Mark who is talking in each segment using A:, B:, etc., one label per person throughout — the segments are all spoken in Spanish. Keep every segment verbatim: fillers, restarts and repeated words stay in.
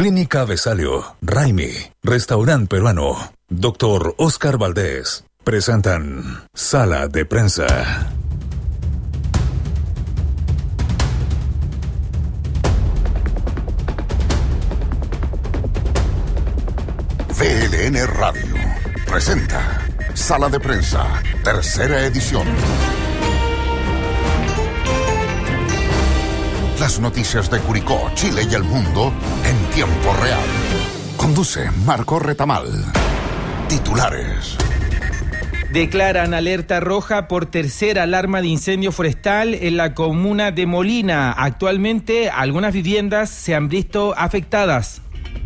A: Clínica Vesalio, Raimi, Restaurante Peruano, Doctor Oscar Valdés, presentan Sala de Prensa.
B: V L N Radio presenta Sala de Prensa, tercera edición. Las noticias de Curicó, Chile y el mundo en tiempo real. Conduce Marco Retamal. Titulares.
C: Declaran alerta roja por tercera alarma de incendio forestal en la comuna de Molina. Actualmente, algunas viviendas se han visto afectadas.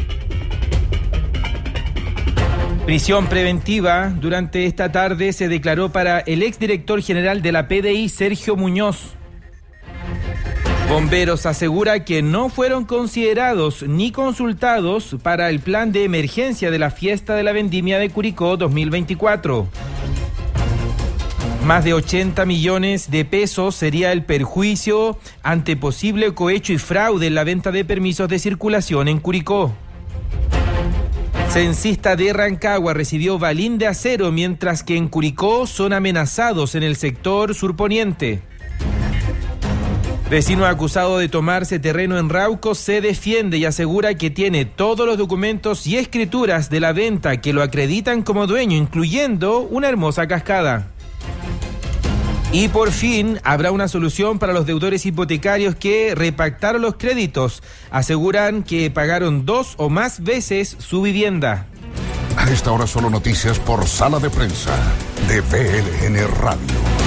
C: Prisión preventiva durante esta tarde se declaró para el exdirector general de la P D I, Sergio Muñoz. Bomberos asegura que no fueron considerados ni consultados para el plan de emergencia de la fiesta de la vendimia de Curicó dos mil veinticuatro. Más de ochenta millones de pesos sería el perjuicio ante posible cohecho y fraude en la venta de permisos de circulación en Curicó. Censista de Rancagua recibió balín de acero, mientras que en Curicó son amenazados en el sector surponiente. Vecino acusado de tomarse terreno en Rauco se defiende y asegura que tiene todos los documentos y escrituras de la venta que lo acreditan como dueño, incluyendo una hermosa cascada. Y por fin habrá una solución para los deudores hipotecarios que repactaron los créditos. Aseguran que pagaron dos o más veces su vivienda.
B: A esta hora solo noticias por Sala de Prensa de V L N Radio.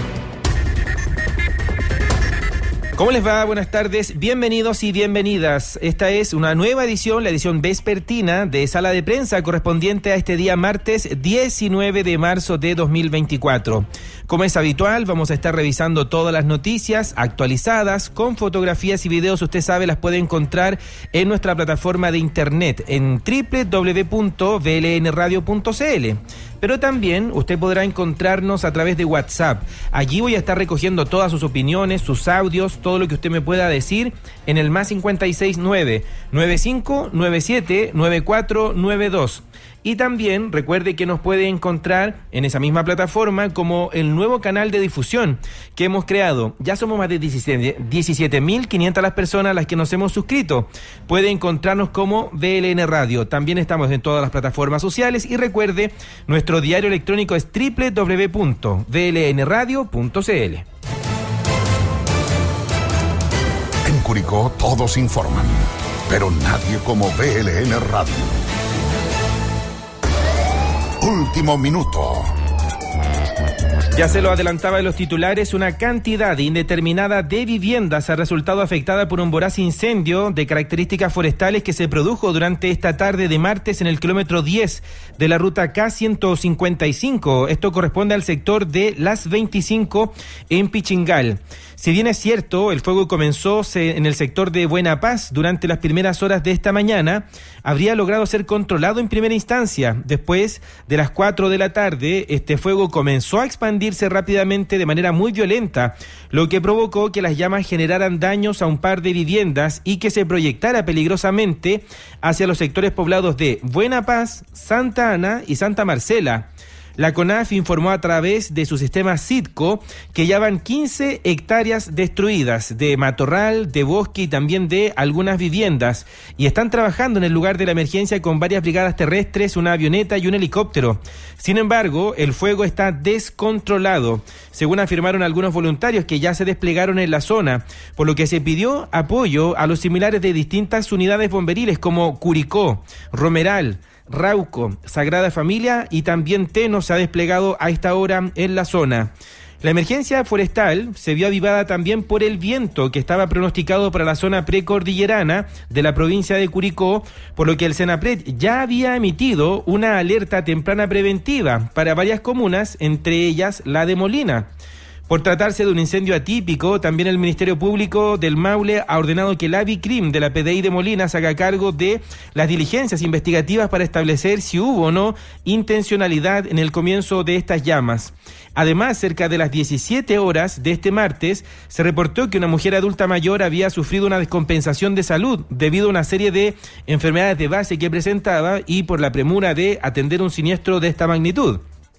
C: ¿Cómo les va? Buenas tardes, bienvenidos y bienvenidas. Esta es una nueva edición, la edición vespertina de Sala de Prensa, correspondiente a este día martes diecinueve de marzo de dos mil veinticuatro. Como es habitual, vamos a estar revisando todas las noticias actualizadas, con fotografías y videos. Usted sabe, las puede encontrar en nuestra plataforma de internet en doble u doble u doble u punto v l n radio punto c l. Pero también usted podrá encontrarnos a través de WhatsApp. Allí voy a estar recogiendo todas sus opiniones, sus audios, todo lo que usted me pueda decir en el más cincuenta y seis nueve, noventa y cinco, noventa y siete, noventa y cuatro noventa y dos. Y también recuerde que nos puede encontrar en esa misma plataforma como el nuevo canal de difusión que hemos creado. Ya somos más de diecisiete mil quinientas las personas a las que nos hemos suscrito. Puede encontrarnos como V L N Radio. También estamos en todas las plataformas sociales y recuerde, nuestro diario electrónico es doble u doble u doble u punto v l n radio punto c l.
B: En Curicó todos informan, pero nadie como V L N Radio. Último minuto.
C: Ya se lo adelantaba en los titulares, una cantidad indeterminada de viviendas ha resultado afectada por un voraz incendio de características forestales que se produjo durante esta tarde de martes en el kilómetro diez de la ruta K ciento cincuenta y cinco. Esto corresponde al sector de Las veinticinco en Pichingal. Si bien es cierto, el fuego comenzó en el sector de Buena Paz durante las primeras horas de esta mañana, habría logrado ser controlado en primera instancia. Después de las cuatro de la tarde, este fuego comenzó a expandirse rápidamente de manera muy violenta, lo que provocó que las llamas generaran daños a un par de viviendas y que se proyectara peligrosamente hacia los sectores poblados de Buena Paz, Santa Ana y Santa Marcela. La CONAF informó a través de su sistema Citco que ya van quince hectáreas destruidas de matorral, de bosque y también de algunas viviendas, y están trabajando en el lugar de la emergencia con varias brigadas terrestres, una avioneta y un helicóptero. Sin embargo, el fuego está descontrolado, según afirmaron algunos voluntarios que ya se desplegaron en la zona, por lo que se pidió apoyo a los similares de distintas unidades bomberiles como Curicó, Romeral, Rauco, Sagrada Familia y también Teno se ha desplegado a esta hora en la zona. La emergencia forestal se vio avivada también por el viento que estaba pronosticado para la zona precordillerana de la provincia de Curicó, por lo que el Senapred ya había emitido una alerta temprana preventiva para varias comunas, entre ellas la de Molina. Por tratarse de un incendio atípico, también el Ministerio Público del Maule ha ordenado que la Vicrim de la P D I de Molina se haga cargo de las diligencias investigativas para establecer si hubo o no intencionalidad en el comienzo de estas llamas. Además, cerca de las diecisiete horas de este martes, se reportó que una mujer adulta mayor había sufrido una descompensación de salud debido a una serie de enfermedades de base que presentaba y por la premura de atender un siniestro de esta magnitud.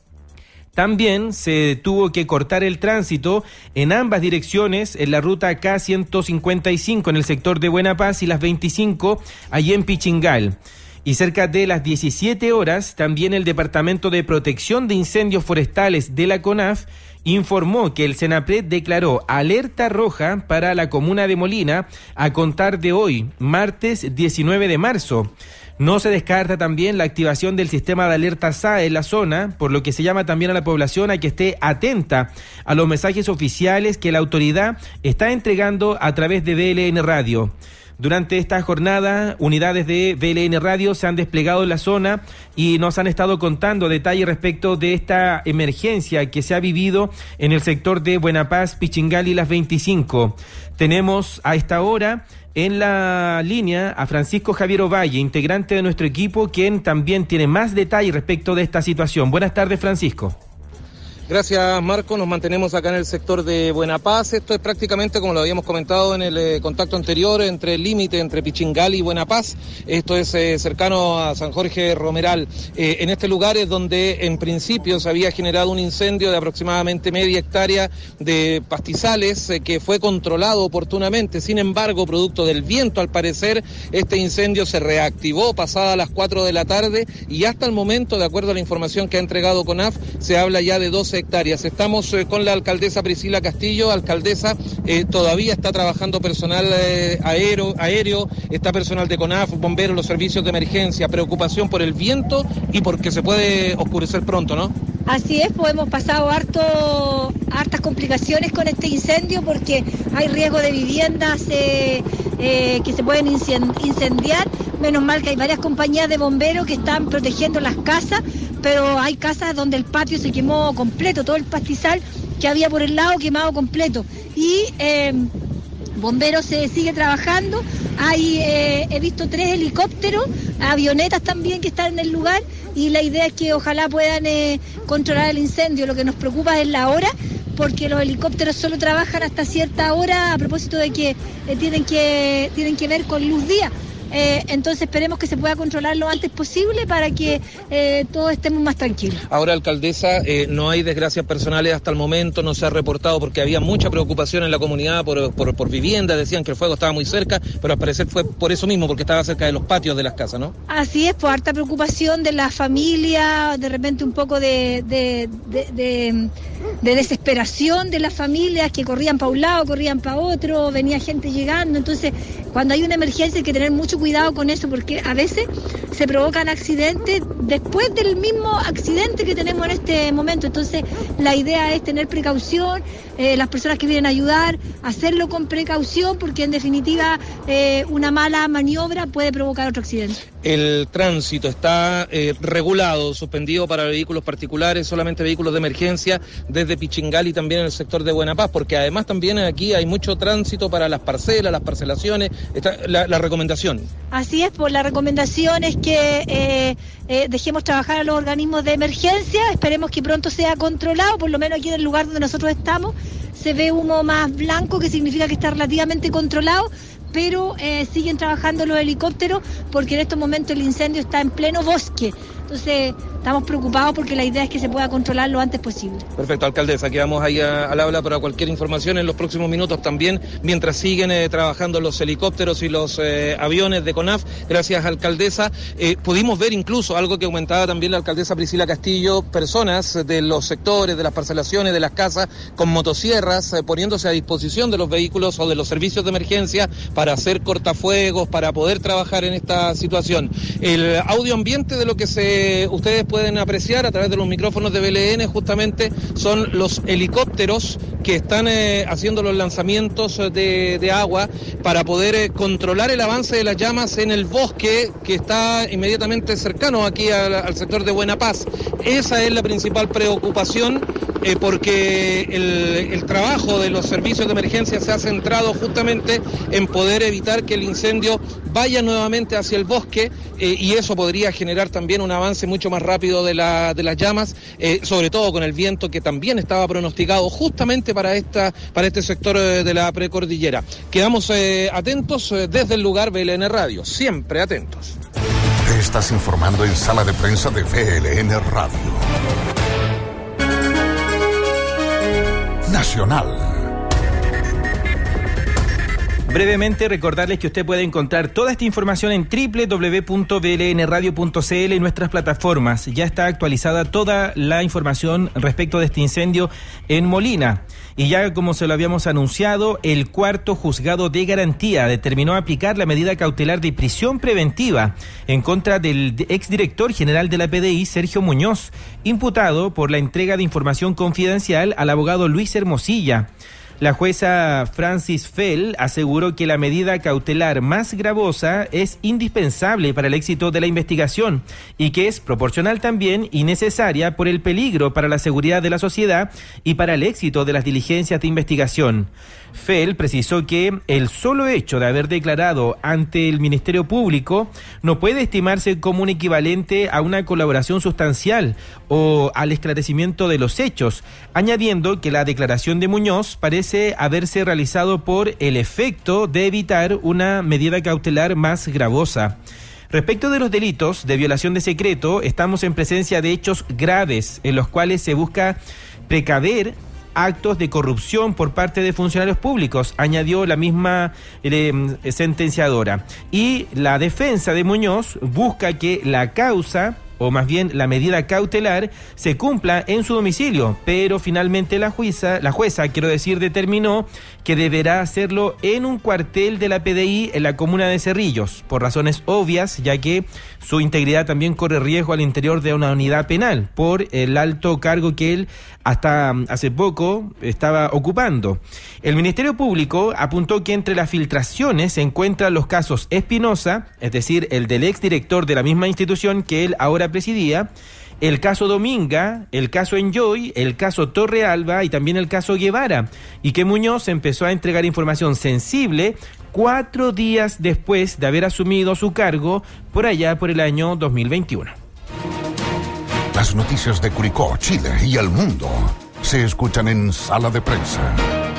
C: También se tuvo que cortar el tránsito en ambas direcciones en la ruta K ciento cincuenta y cinco en el sector de Buena Paz y las veinticinco allí en Pichingal. Y cerca de las diecisiete horas, también el Departamento de Protección de Incendios Forestales de la CONAF informó que el SENAPRED declaró alerta roja para la comuna de Molina a contar de hoy, martes diecinueve de marzo. No se descarta también la activación del sistema de alerta S A E en la zona, por lo que se llama también a la población a que esté atenta a los mensajes oficiales que la autoridad está entregando a través de V L N Radio. Durante esta jornada, unidades de V L N Radio se han desplegado en la zona y nos han estado contando detalles respecto de esta emergencia que se ha vivido en el sector de Buena Paz, Pichingal y las veinticinco. Tenemos a esta hora en la línea a Francisco Javier Ovalle, integrante de nuestro equipo, quien también tiene más detalles respecto de esta situación. Buenas tardes, Francisco.
D: Gracias, Marco. Nos mantenemos acá en el sector de Buena Paz. Esto es prácticamente, como lo habíamos comentado en el eh, contacto anterior, entre el límite entre Pichingal y Buena Paz. Esto es eh, cercano a San Jorge Romeral. Eh, en este lugar es donde en principio se había generado un incendio de aproximadamente media hectárea de pastizales eh, que fue controlado oportunamente. Sin embargo, producto del viento, al parecer, este incendio se reactivó pasadas las cuatro de la tarde y hasta el momento, de acuerdo a la información que ha entregado CONAF, se habla ya de doce hectáreas. Estamos eh, con la alcaldesa Priscila Castillo. Alcaldesa, eh, todavía está trabajando personal eh, aéreo, aéreo, está personal de CONAF, bomberos, los servicios de emergencia. Preocupación por el viento y porque se puede oscurecer pronto, ¿no?
E: Así es, pues hemos pasado harto, hartas complicaciones con este incendio porque hay riesgo de viviendas eh, eh, que se pueden incendiar. Menos mal que hay varias compañías de bomberos que están protegiendo las casas, pero hay casas donde el patio se quemó completo, todo el pastizal que había por el lado quemado completo. Y eh, bomberos se sigue trabajando. Hay, eh, he visto tres helicópteros, avionetas también que están en el lugar, y la idea es que ojalá puedan eh, controlar el incendio. Lo que nos preocupa es la hora, porque los helicópteros solo trabajan hasta cierta hora a propósito de que eh, tienen que tienen que ver con luz día. Eh, entonces esperemos que se pueda controlar lo antes posible para que eh, todos estemos más tranquilos. Ahora, alcaldesa, eh, no hay desgracias personales hasta el momento, no se ha reportado porque había mucha preocupación en la comunidad por, por, por vivienda, decían que el fuego estaba muy cerca, pero al parecer fue por eso mismo, porque estaba cerca de los patios de las casas, ¿no? Así es, por harta preocupación de la familia, de repente un poco de, de, de, de, de desesperación de las familias que corrían para un lado, corrían para otro, venía gente llegando. Entonces, cuando hay una emergencia hay que tener mucho cuidado con eso, porque a veces se provocan accidentes después del mismo accidente que tenemos en este momento. Entonces la idea es tener precaución, eh, las personas que vienen a ayudar, hacerlo con precaución, porque en definitiva eh, una mala maniobra puede provocar otro accidente. El tránsito está eh, regulado, suspendido para vehículos particulares, solamente vehículos de emergencia desde Pichingal y también en el sector de Buena Paz, porque además también aquí hay mucho tránsito para las parcelas, las parcelaciones, está la, la recomendación. Así es, pues la recomendación es que eh, eh, dejemos trabajar a los organismos de emergencia, esperemos que pronto sea controlado, por lo menos aquí en el lugar donde nosotros estamos se ve humo más blanco, que significa que está relativamente controlado, pero eh, siguen trabajando los helicópteros porque en estos momentos el incendio está en pleno bosque. Entonces estamos preocupados porque la idea es que se pueda controlar lo antes posible. Perfecto, alcaldesa, quedamos ahí a, al habla para cualquier información en los próximos minutos también, mientras siguen eh, trabajando los helicópteros y los eh, aviones de CONAF. Gracias, alcaldesa. Eh, pudimos ver incluso algo que aumentaba también la alcaldesa Priscila Castillo, personas de los sectores, de las parcelaciones, de las casas, con motosierras, eh, poniéndose a disposición de los vehículos o de los servicios de emergencia para hacer cortafuegos, para poder trabajar en esta situación. El audio ambiente de lo que se ustedes pueden apreciar a través de los micrófonos de B L N justamente son los helicópteros que están eh, haciendo los lanzamientos de, de agua para poder eh, controlar el avance de las llamas en el bosque que está inmediatamente cercano aquí al, al sector de Buena Paz. Esa es la principal preocupación
D: eh, porque el, el trabajo de los servicios de emergencia se ha centrado justamente en poder evitar que el incendio vaya nuevamente hacia el bosque, eh, y eso podría generar también un avance mucho más rápido de, la, de las llamas, eh, sobre todo con el viento que también estaba pronosticado justamente para, esta, para este sector eh, de la precordillera. Quedamos eh, atentos eh, desde el lugar V L N Radio, siempre atentos.
B: Te estás informando en Sala de Prensa de V L N Radio. Nacional.
C: Brevemente recordarles que usted puede encontrar toda esta información en doble u doble u doble u punto v l n radio punto c l en nuestras plataformas. Ya está actualizada toda la información respecto de este incendio en Molina. Y ya como se lo habíamos anunciado, el cuarto juzgado de garantía determinó aplicar la medida cautelar de prisión preventiva en contra del exdirector general de la P D I, Sergio Muñoz, imputado por la entrega de información confidencial al abogado Luis Hermosilla. La jueza Francis Fell aseguró que la medida cautelar más gravosa es indispensable para el éxito de la investigación y que es proporcional también y necesaria por el peligro para la seguridad de la sociedad y para el éxito de las diligencias de investigación. Fell precisó que el solo hecho de haber declarado ante el Ministerio Público no puede estimarse como un equivalente a una colaboración sustancial o al esclarecimiento de los hechos, añadiendo que la declaración de Muñoz parece haberse realizado por el efecto de evitar una medida cautelar más gravosa. Respecto de los delitos de violación de secreto, estamos en presencia de hechos graves en los cuales se busca precaver actos de corrupción por parte de funcionarios públicos, añadió la misma eh, sentenciadora. Y la defensa de Muñoz busca que la causa, o más bien la medida cautelar, se cumpla en su domicilio, pero finalmente la jueza, la jueza, quiero decir, determinó que deberá hacerlo en un cuartel de la P D I en la comuna de Cerrillos, por razones obvias, ya que su integridad también corre riesgo al interior de una unidad penal, por el alto cargo que él hasta hace poco estaba ocupando. El Ministerio Público apuntó que entre las filtraciones se encuentran los casos Espinosa, es decir, el del exdirector de la misma institución que él ahora presidía, el caso Dominga, el caso Enjoy, el caso Torre Alba y también el caso Guevara, y que Muñoz empezó a entregar información sensible cuatro días después de haber asumido su cargo por allá por el año dos mil veintiuno.
B: Las noticias de Curicó, Chile y el mundo se escuchan en Sala de Prensa.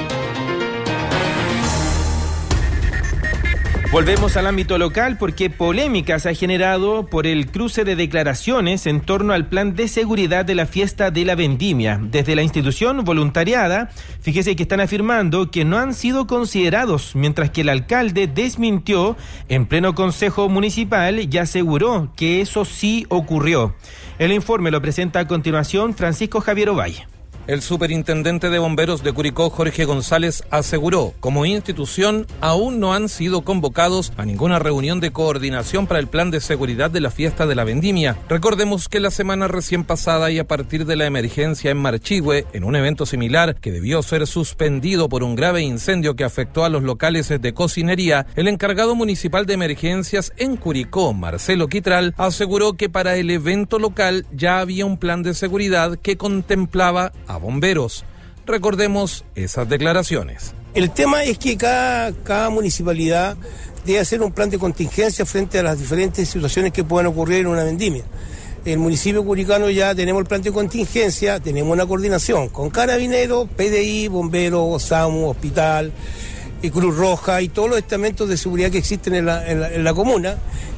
C: Volvemos al ámbito local porque polémica se ha generado por el cruce de declaraciones en torno al plan de seguridad de la fiesta de la vendimia. Desde la institución voluntariada, fíjese que están afirmando que no han sido considerados, mientras que el alcalde desmintió en pleno consejo municipal y aseguró que eso sí ocurrió. El informe lo presenta a continuación Francisco Javier Ovalle.
D: El superintendente de bomberos de Curicó, Jorge González, aseguró, como institución, aún no han sido convocados a ninguna reunión de coordinación para el plan de seguridad de la fiesta de la vendimia. Recordemos que la semana recién pasada y a partir de la emergencia en Marchihue, en un evento similar que debió ser suspendido por un grave incendio que afectó a los locales de cocinería, el encargado municipal de emergencias en Curicó, Marcelo Quitral, aseguró que para el evento local ya había un plan de seguridad que contemplaba a bomberos. Recordemos esas declaraciones.
F: El tema es que cada, cada municipalidad debe hacer un plan de contingencia frente a las diferentes situaciones que puedan ocurrir en una vendimia. El municipio curicano ya tenemos el plan de contingencia, tenemos una coordinación con Carabineros, P D I, Bomberos, SAMU, Hospital, y Cruz Roja y todos los estamentos de seguridad que existen en la, en la, en la comuna,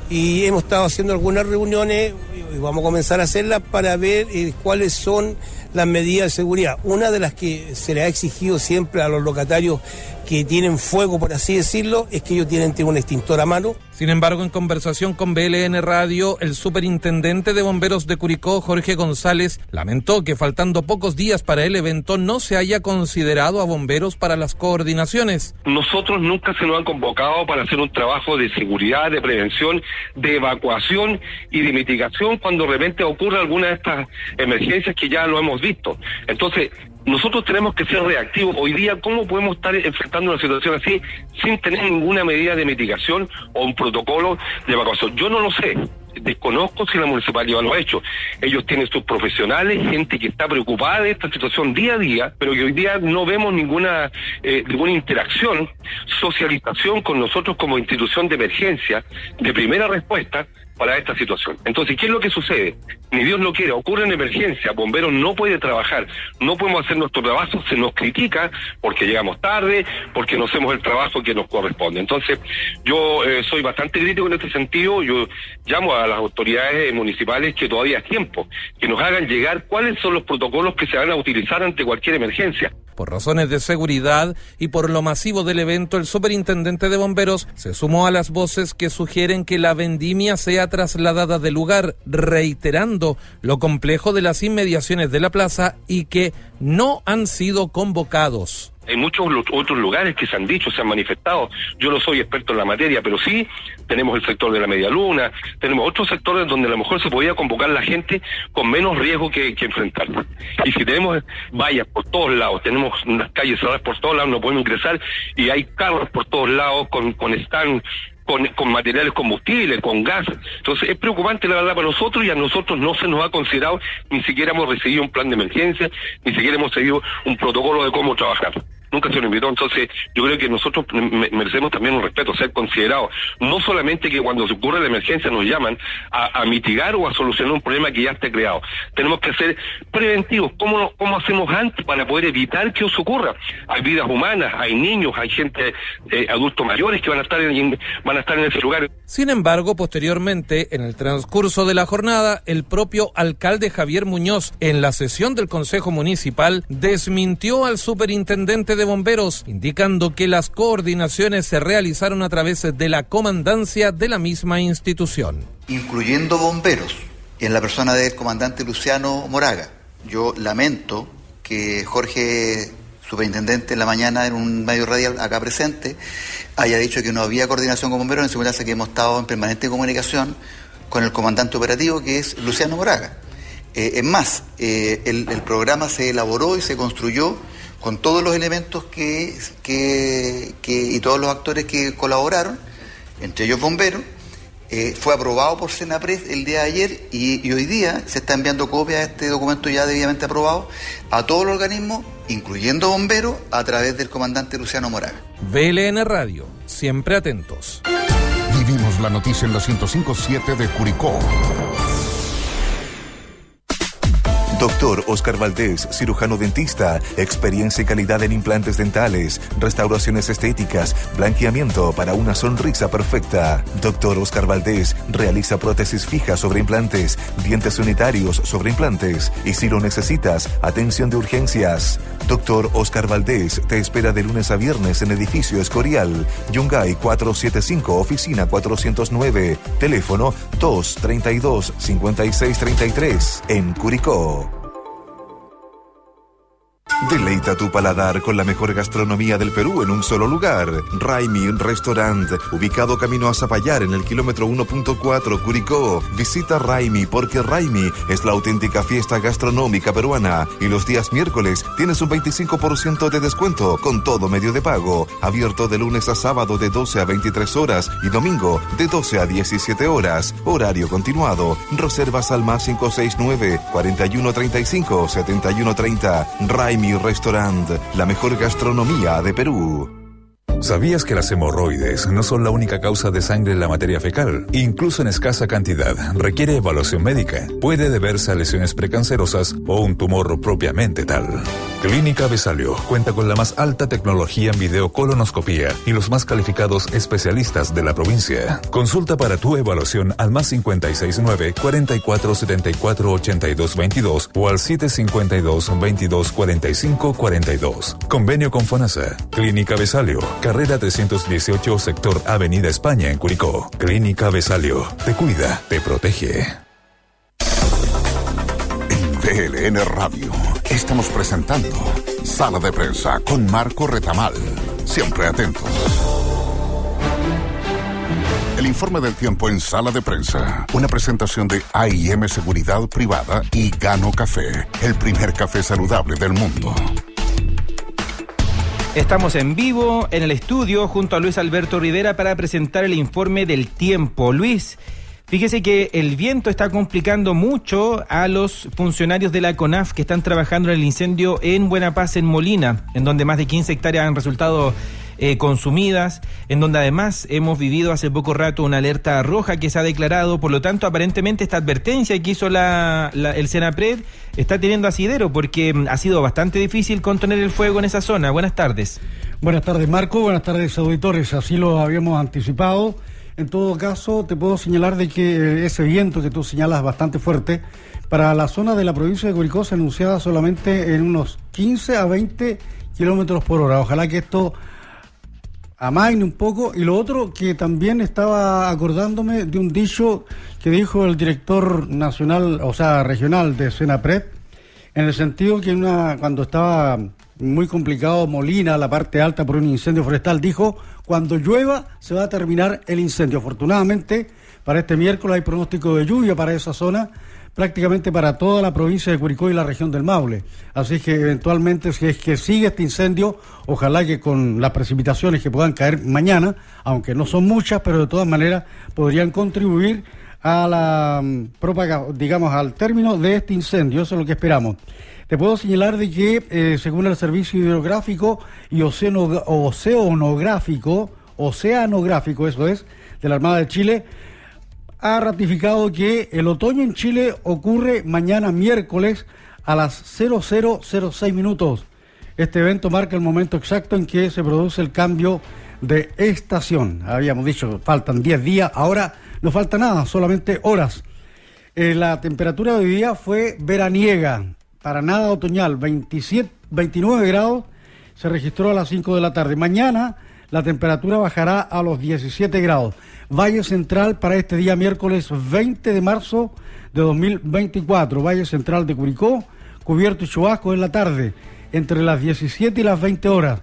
F: y hemos estado haciendo algunas reuniones y vamos a comenzar a hacerlas para ver eh, cuáles son las medidas de seguridad. Una de las que se le ha exigido siempre a los locatarios que tienen fuego, por así decirlo, es que ellos tienen un extintor a mano.
D: Sin embargo, en conversación con V L N Radio, el superintendente de bomberos de Curicó, Jorge González, lamentó que faltando pocos días para el evento no se haya considerado a bomberos para las coordinaciones.
G: Nosotros nunca se nos han convocado para hacer un trabajo de seguridad, de prevención, de evacuación y de mitigación cuando de repente ocurre alguna de estas emergencias que ya lo hemos visto. Entonces, nosotros tenemos que ser reactivos. Hoy día, ¿cómo podemos estar enfrentando una situación así sin tener ninguna medida de mitigación o un protocolo de evacuación? Yo no lo sé. desconozco si la municipalidad lo ha hecho. Ellos tienen sus profesionales, gente que está preocupada de esta situación día a día, pero que hoy día no vemos ninguna, eh, ninguna interacción, socialización con nosotros como institución de emergencia, de primera respuesta para esta situación. Entonces, ¿qué es lo que sucede? Ni Dios lo quiera, ocurre una emergencia, bomberos no puede trabajar, no podemos hacer nuestro trabajo, se nos critica porque llegamos tarde, porque no hacemos el trabajo que nos corresponde. Entonces, yo eh, soy bastante crítico en este sentido, yo llamo a las autoridades municipales que todavía es tiempo, que nos hagan llegar cuáles son los protocolos que se van a utilizar ante cualquier emergencia.
H: Por razones de seguridad y por lo masivo del evento, el superintendente de bomberos se sumó a las voces que sugieren que la vendimia sea trasladada del lugar, reiterando lo complejo de las inmediaciones de la plaza y que no han sido convocados.
G: Hay muchos otros lugares que se han dicho, se han manifestado. Yo no soy experto en la materia, pero sí tenemos el sector de la Media Luna, tenemos otros sectores donde a lo mejor se podía convocar la gente con menos riesgo que, que enfrentar. Y si tenemos vallas por todos lados, tenemos unas calles cerradas por todos lados, no podemos ingresar, y hay carros por todos lados con, con stand, con, con materiales combustibles, con gas. Entonces es preocupante la verdad para nosotros, y a nosotros no se nos ha considerado, ni siquiera hemos recibido un plan de emergencia, ni siquiera hemos seguido un protocolo de cómo trabajar. Nunca se nos invitó. Entonces yo creo que nosotros merecemos también un respeto, ser considerados, no solamente que cuando se ocurre la emergencia nos llaman a, a mitigar o a solucionar un problema que ya esté creado. Tenemos que ser preventivos. ¿Cómo, cómo hacemos antes para poder evitar que eso ocurra? Hay vidas humanas, hay niños, hay gente, eh, adultos mayores que van a estar en, van a estar en ese lugar.
H: Sin embargo, posteriormente, en el transcurso de la jornada, el propio alcalde Javier Muñoz, en la sesión del Consejo Municipal, desmintió al superintendente de bomberos, indicando que las coordinaciones se realizaron a través de la comandancia de la misma institución.
I: Incluyendo bomberos, en la persona del comandante Luciano Moraga. Yo lamento que Jorge, superintendente, en la mañana en un medio radial acá presente, haya dicho que no había coordinación con bomberos, en simultáneo que hemos estado en permanente comunicación con el comandante operativo, que es Luciano Moraga. Eh, es más, eh, el, el programa se elaboró y se construyó con todos los elementos que, que, que y todos los actores que colaboraron, entre ellos bomberos. Eh, fue aprobado por Senapred el día de ayer y, y hoy día se está enviando copia de este documento ya debidamente aprobado a todos los organismos, incluyendo bomberos, a través del comandante Luciano Moraga.
H: V L N Radio, siempre atentos.
B: Vivimos la noticia en la ciento cinco punto siete de Curicó.
J: Doctor Oscar Valdés, cirujano dentista, experiencia y calidad en implantes dentales, restauraciones estéticas, blanqueamiento para una sonrisa perfecta. Doctor Oscar Valdés realiza prótesis fijas sobre implantes, dientes unitarios sobre implantes y si lo necesitas, atención de urgencias. Doctor Oscar Valdés te espera de lunes a viernes en edificio Escorial, Yungay cuatrocientos setenta y cinco, oficina cuatrocientos nueve, teléfono dos treinta y dos, cincuenta y seis treinta y tres, en Curicó. Deleita tu paladar con la mejor gastronomía del Perú en un solo lugar. Raimi Restaurant, ubicado camino a Zapallar en el kilómetro uno punto cuatro, Curicó. Visita Raimi porque Raimi es la auténtica fiesta gastronómica peruana. Y los días miércoles tienes un veinticinco por ciento de descuento con todo medio de pago. Abierto de lunes a sábado de doce a veintitrés horas y domingo de doce a diecisiete horas. Horario continuado. Reservas al más cinco seis nueve, cuarenta y uno treinta y cinco, setenta y uno treinta. Raimi Restaurant, la mejor gastronomía de Perú.
A: ¿Sabías que las hemorroides no son la única causa de sangre en la materia fecal? Incluso en escasa cantidad, requiere evaluación médica. Puede deberse a lesiones precancerosas o un tumor propiamente tal. Clínica Besalio cuenta con la más alta tecnología en videocolonoscopía y los más calificados especialistas de la provincia. Consulta para tu evaluación al más cinco seis nueve, cuarenta y cuatro setenta y cuatro ochenta y dos veintidós o al siete cincuenta y dos, veintidós cuarenta y cinco cuarenta y dos. Convenio con FONASA. Clínica Besalio, carrera trescientos dieciocho, sector Avenida España en Curicó. Clínica Besalio, te cuida, te protege.
B: En V L N Radio estamos presentando Sala de Prensa con Marco Retamal. Siempre atentos. El informe del tiempo en Sala de Prensa. Una presentación de A I M Seguridad Privada y Gano Café, el primer café saludable del mundo.
C: Estamos en vivo en el estudio junto a Luis Alberto Rivera para presentar el informe del tiempo. Luis, Fíjese que el viento está complicando mucho a los funcionarios de la CONAF que están trabajando en el incendio en Buena Paz, en Molina, en donde más de quince hectáreas han resultado eh, consumidas, en donde además hemos vivido hace poco rato una alerta roja que se ha declarado. Por lo tanto, aparentemente esta advertencia que hizo la, la, el Senapred está teniendo asidero, porque ha sido bastante difícil contener el fuego en esa zona. Buenas tardes.
K: Buenas tardes, Marco. Buenas tardes, auditores. Así lo habíamos anticipado. En todo caso, te puedo señalar de que ese viento que tú señalas bastante fuerte, para la zona de la provincia de Curicó se anunciaba solamente en unos quince a veinte kilómetros por hora. Ojalá que esto amaine un poco. Y lo otro, que también estaba acordándome de un dicho que dijo el director nacional, o sea, regional de Senapred, en el sentido que una, cuando estaba muy complicado Molina, la parte alta por un incendio forestal, dijo: cuando llueva se va a terminar el incendio. Afortunadamente, para este miércoles hay pronóstico de lluvia para esa zona, prácticamente para toda la provincia de Curicó y la región del Maule. Así que eventualmente, si es que sigue este incendio, ojalá que con las precipitaciones que puedan caer mañana, aunque no son muchas, pero de todas maneras podrían contribuir a la propaga, digamos, al término de este incendio. Eso es lo que esperamos. Te puedo señalar de que, eh, según el Servicio Hidrográfico y Oceano, Oceanográfico, Oceanográfico, eso es, de la Armada de Chile, ha ratificado que el otoño en Chile ocurre mañana miércoles a las cero cero cero seis minutos. Este evento marca el momento exacto en que se produce el cambio de estación. Habíamos dicho, faltan diez días, ahora no falta nada, solamente horas. Eh, la temperatura de hoy día fue veraniega, para nada otoñal, veintisiete, veintinueve grados, se registró a las cinco de la tarde. Mañana la temperatura bajará a los diecisiete grados. Valle Central para este día miércoles veinte de marzo de dos mil veinticuatro. Valle Central de Curicó, cubierto y chubasco en la tarde, entre las diecisiete y las veinte horas.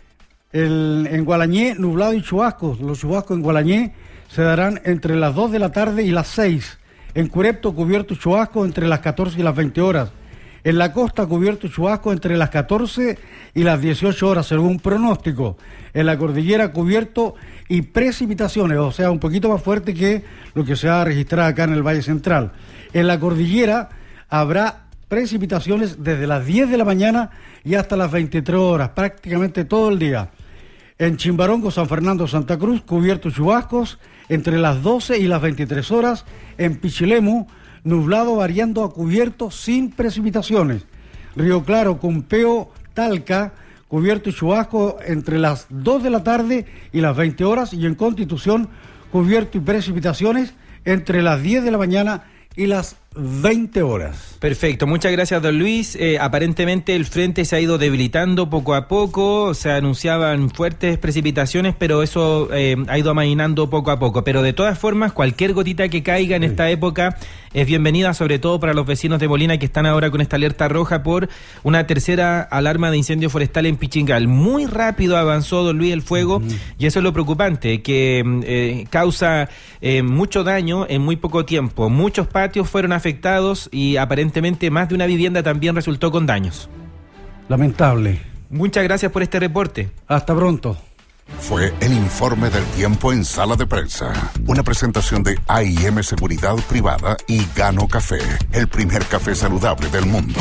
K: El, en Gualañé, nublado y chubascos. Los chubascos en Gualañé se darán entre las dos de la tarde y las seis. En Curepto, cubierto y chubasco entre las catorce y las veinte horas. En la costa, cubierto y chubasco entre las catorce y las dieciocho horas, según pronóstico. En la cordillera, cubierto y precipitaciones, o sea, un poquito más fuerte que lo que se va a registrar acá en el Valle Central. En la cordillera habrá precipitaciones desde las diez de la mañana y hasta las veintitrés horas, prácticamente todo el día. En Chimbarongo, San Fernando, Santa Cruz, cubierto y chubascos entre las doce y las veintitrés horas. En Pichilemu, nublado variando a cubierto sin precipitaciones. Río Claro, Cumpeo, Talca, cubierto y chubasco entre las dos de la tarde y las veinte horas. Y en Constitución, cubierto y precipitaciones entre las diez de la mañana y las veinte horas.
C: Perfecto, muchas gracias, don Luis. Eh, aparentemente el frente se ha ido debilitando poco a poco, se anunciaban fuertes precipitaciones, pero eso eh, ha ido amainando poco a poco. Pero de todas formas, cualquier gotita que caiga en sí. esta época es bienvenida, sobre todo para los vecinos de Molina que están ahora con esta alerta roja por una tercera alarma de incendio forestal en Pichingal. Muy rápido avanzó, don Luis, el fuego, uh-huh. y eso es lo preocupante, que eh, causa eh, mucho daño en muy poco tiempo. Muchos patios fueron afectados afectados y aparentemente más de una vivienda también resultó con daños.
K: Lamentable.
C: Muchas gracias por este reporte.
K: Hasta pronto.
B: Fue el informe del tiempo en Sala de Prensa. Una presentación de A I M Seguridad Privada y Gano Café, el primer café saludable del mundo.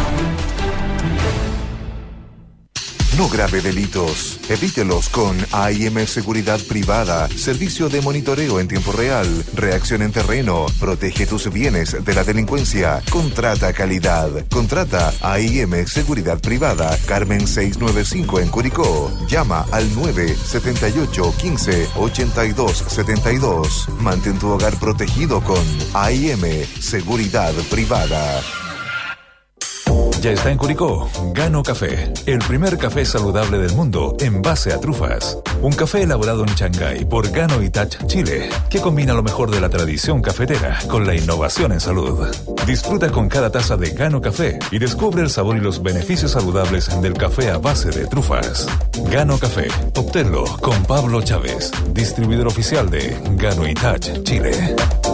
J: No grave delitos. Evítelos con A I M Seguridad Privada, servicio de monitoreo en tiempo real, reacción en terreno, protege tus bienes de la delincuencia, contrata calidad. Contrata A I M Seguridad Privada, Carmen seiscientos noventa y cinco en Curicó. Llama al nueve siete ocho, quince, ochenta y dos setenta y dos. Mantén tu hogar protegido con A I M Seguridad Privada.
A: Ya está en Curicó, Gano Café, el primer café saludable del mundo en base a trufas. Un café elaborado en Shanghái por Gano Itachi Chile, que combina lo mejor de la tradición cafetera con la innovación en salud. Disfruta con cada taza de Gano Café y descubre el sabor y los beneficios saludables del café a base de trufas. Gano Café, obténlo con Pablo Chávez, distribuidor oficial de Gano Itachi Chile.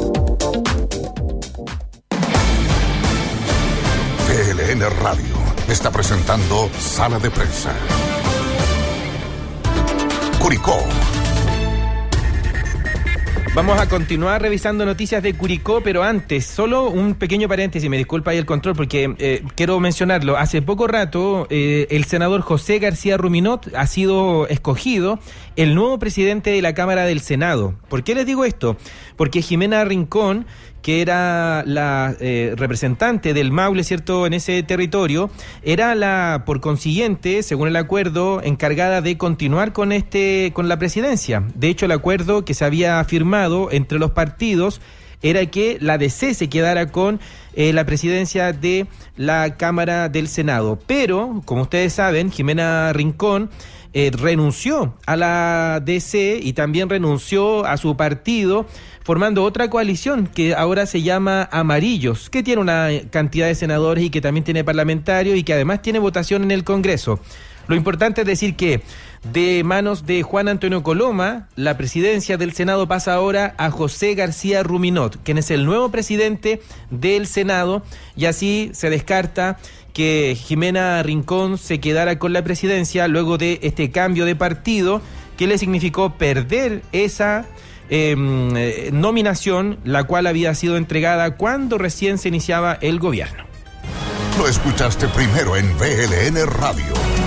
B: T L N Radio está presentando Sala de Prensa. Curicó.
C: Vamos a continuar revisando noticias de Curicó, pero antes, solo un pequeño paréntesis, me disculpa ahí el control, porque eh, quiero mencionarlo. Hace poco rato, eh, el senador José García Ruminot ha sido escogido el nuevo presidente de la Cámara del Senado. ¿Por qué les digo esto? Porque Jimena Rincón, que era la eh, representante del Maule, ¿cierto?, en ese territorio, era la, por consiguiente, según el acuerdo, encargada de continuar con este, con la presidencia. De hecho, el acuerdo que se había firmado entre los partidos era que la D C se quedara con eh, la presidencia de la Cámara del Senado. Pero, como ustedes saben, Jimena Rincón eh, renunció a la D C y también renunció a su partido, formando otra coalición que ahora se llama Amarillos, que tiene una cantidad de senadores y que también tiene parlamentarios y que además tiene votación en el Congreso. Lo importante es decir que de manos de Juan Antonio Coloma, la presidencia del Senado pasa ahora a José García Ruminot, quien es el nuevo presidente del Senado, y así se descarta que Jimena Rincón se quedara con la presidencia luego de este cambio de partido que le significó perder esa eh, nominación, la cual había sido entregada cuando recién se iniciaba el gobierno.
B: Lo escuchaste primero en V L N Radio.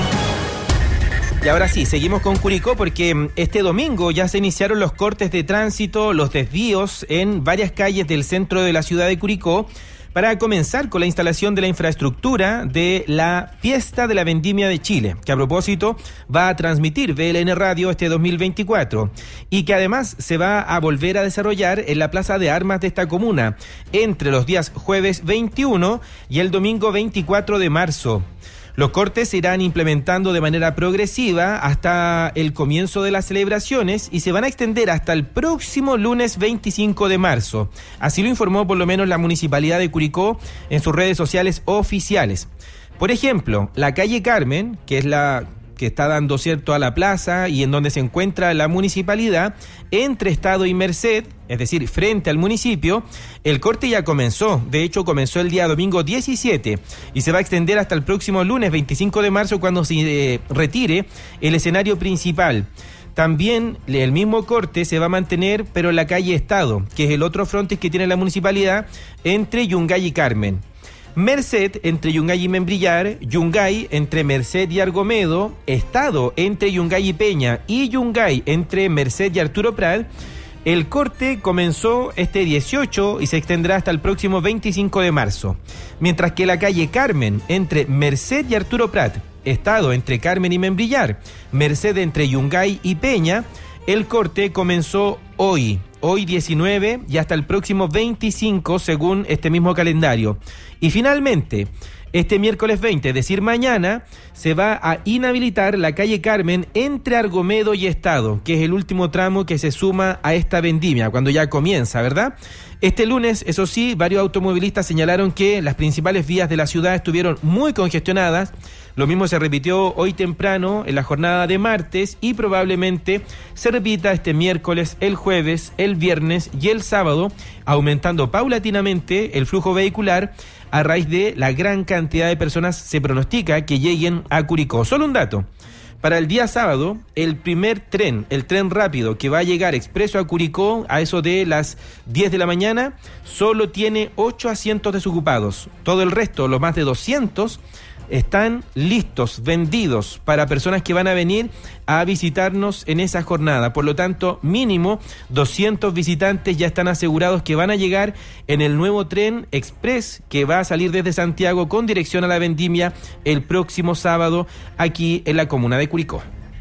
C: Y ahora sí, seguimos con Curicó porque este domingo ya se iniciaron los cortes de tránsito, los desvíos en varias calles del centro de la ciudad de Curicó para comenzar con la instalación de la infraestructura de la Fiesta de la Vendimia de Chile, que a propósito va a transmitir V L N Radio este dos mil veinticuatro y que además se va a volver a desarrollar en la Plaza de Armas de esta comuna entre los días jueves veintiuno y el domingo veinticuatro de marzo. Los cortes se irán implementando de manera progresiva hasta el comienzo de las celebraciones y se van a extender hasta el próximo lunes veinticinco de marzo. Así lo informó por lo menos la Municipalidad de Curicó en sus redes sociales oficiales. Por ejemplo, la calle Carmen, que es la que está dando cierto a la plaza y en donde se encuentra la municipalidad, entre Estado y Merced, es decir, frente al municipio, el corte ya comenzó. De hecho, comenzó el día domingo diecisiete y se va a extender hasta el próximo lunes veinticinco de marzo cuando se eh, retire el escenario principal. También el mismo corte se va a mantener, pero en la calle Estado, que es el otro frontis que tiene la municipalidad, entre Yungay y Carmen. Merced entre Yungay y Membrillar, Yungay entre Merced y Argomedo, Estado entre Yungay y Peña y Yungay entre Merced y Arturo Prat. El corte comenzó este dieciocho y se extenderá hasta el próximo veinticinco de marzo. Mientras que la calle Carmen entre Merced y Arturo Prat, Estado entre Carmen y Membrillar, Merced entre Yungay y Peña, el corte comenzó hoy. Hoy diecinueve y hasta el próximo veinticinco según este mismo calendario. Y finalmente, este miércoles veinte, es decir, mañana, se va a inhabilitar la calle Carmen entre Argomedo y Estado, que es el último tramo que se suma a esta vendimia, cuando ya comienza, ¿verdad? Este lunes, eso sí, varios automovilistas señalaron que las principales vías de la ciudad estuvieron muy congestionadas. Lo mismo se repitió hoy temprano en la jornada de martes y probablemente se repita este miércoles, el jueves, el viernes y el sábado, aumentando paulatinamente el flujo vehicular a raíz de la gran cantidad de personas se pronostica que lleguen a Curicó. Solo un dato. Para el día sábado, el primer tren, el tren rápido que va a llegar expreso a Curicó a eso de las diez de la mañana, solo tiene ocho asientos desocupados. Todo el resto, los más de doscientos, están listos, vendidos para personas que van a venir a visitarnos en esa jornada. Por lo tanto, mínimo doscientos visitantes ya están asegurados que van a llegar en el nuevo tren express que va a salir desde Santiago con dirección a la vendimia el próximo sábado aquí en la comuna de Curicó.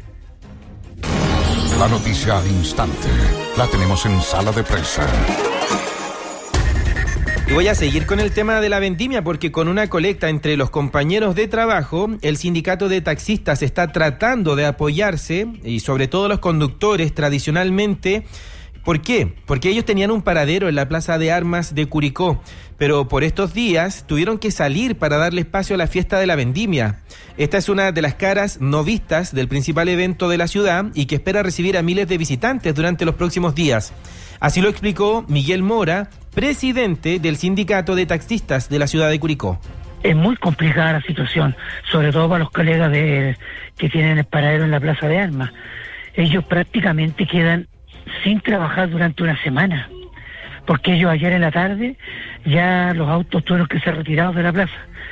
B: La noticia al instante la tenemos en Sala de Prensa.
C: Y voy a seguir con el tema de la vendimia porque con una colecta entre los compañeros de trabajo, el sindicato de taxistas está tratando de apoyarse y sobre todo los conductores tradicionalmente. ¿Por qué? Porque ellos tenían un paradero en la Plaza de Armas de Curicó, pero por estos días tuvieron que salir para darle espacio a la fiesta de la vendimia. Esta es una de las caras no vistas del principal evento de la ciudad y que espera recibir a miles de visitantes durante los próximos días. Así lo explicó Miguel Mora, presidente del sindicato de taxistas de la ciudad de Curicó.
L: Es muy complicada la situación, sobre todo para los colegas de, que tienen el paradero en la Plaza de Armas. Ellos prácticamente quedan sin trabajar durante una semana, porque ellos ayer en la tarde ya los autos tuvieron que ser retirados de la plaza.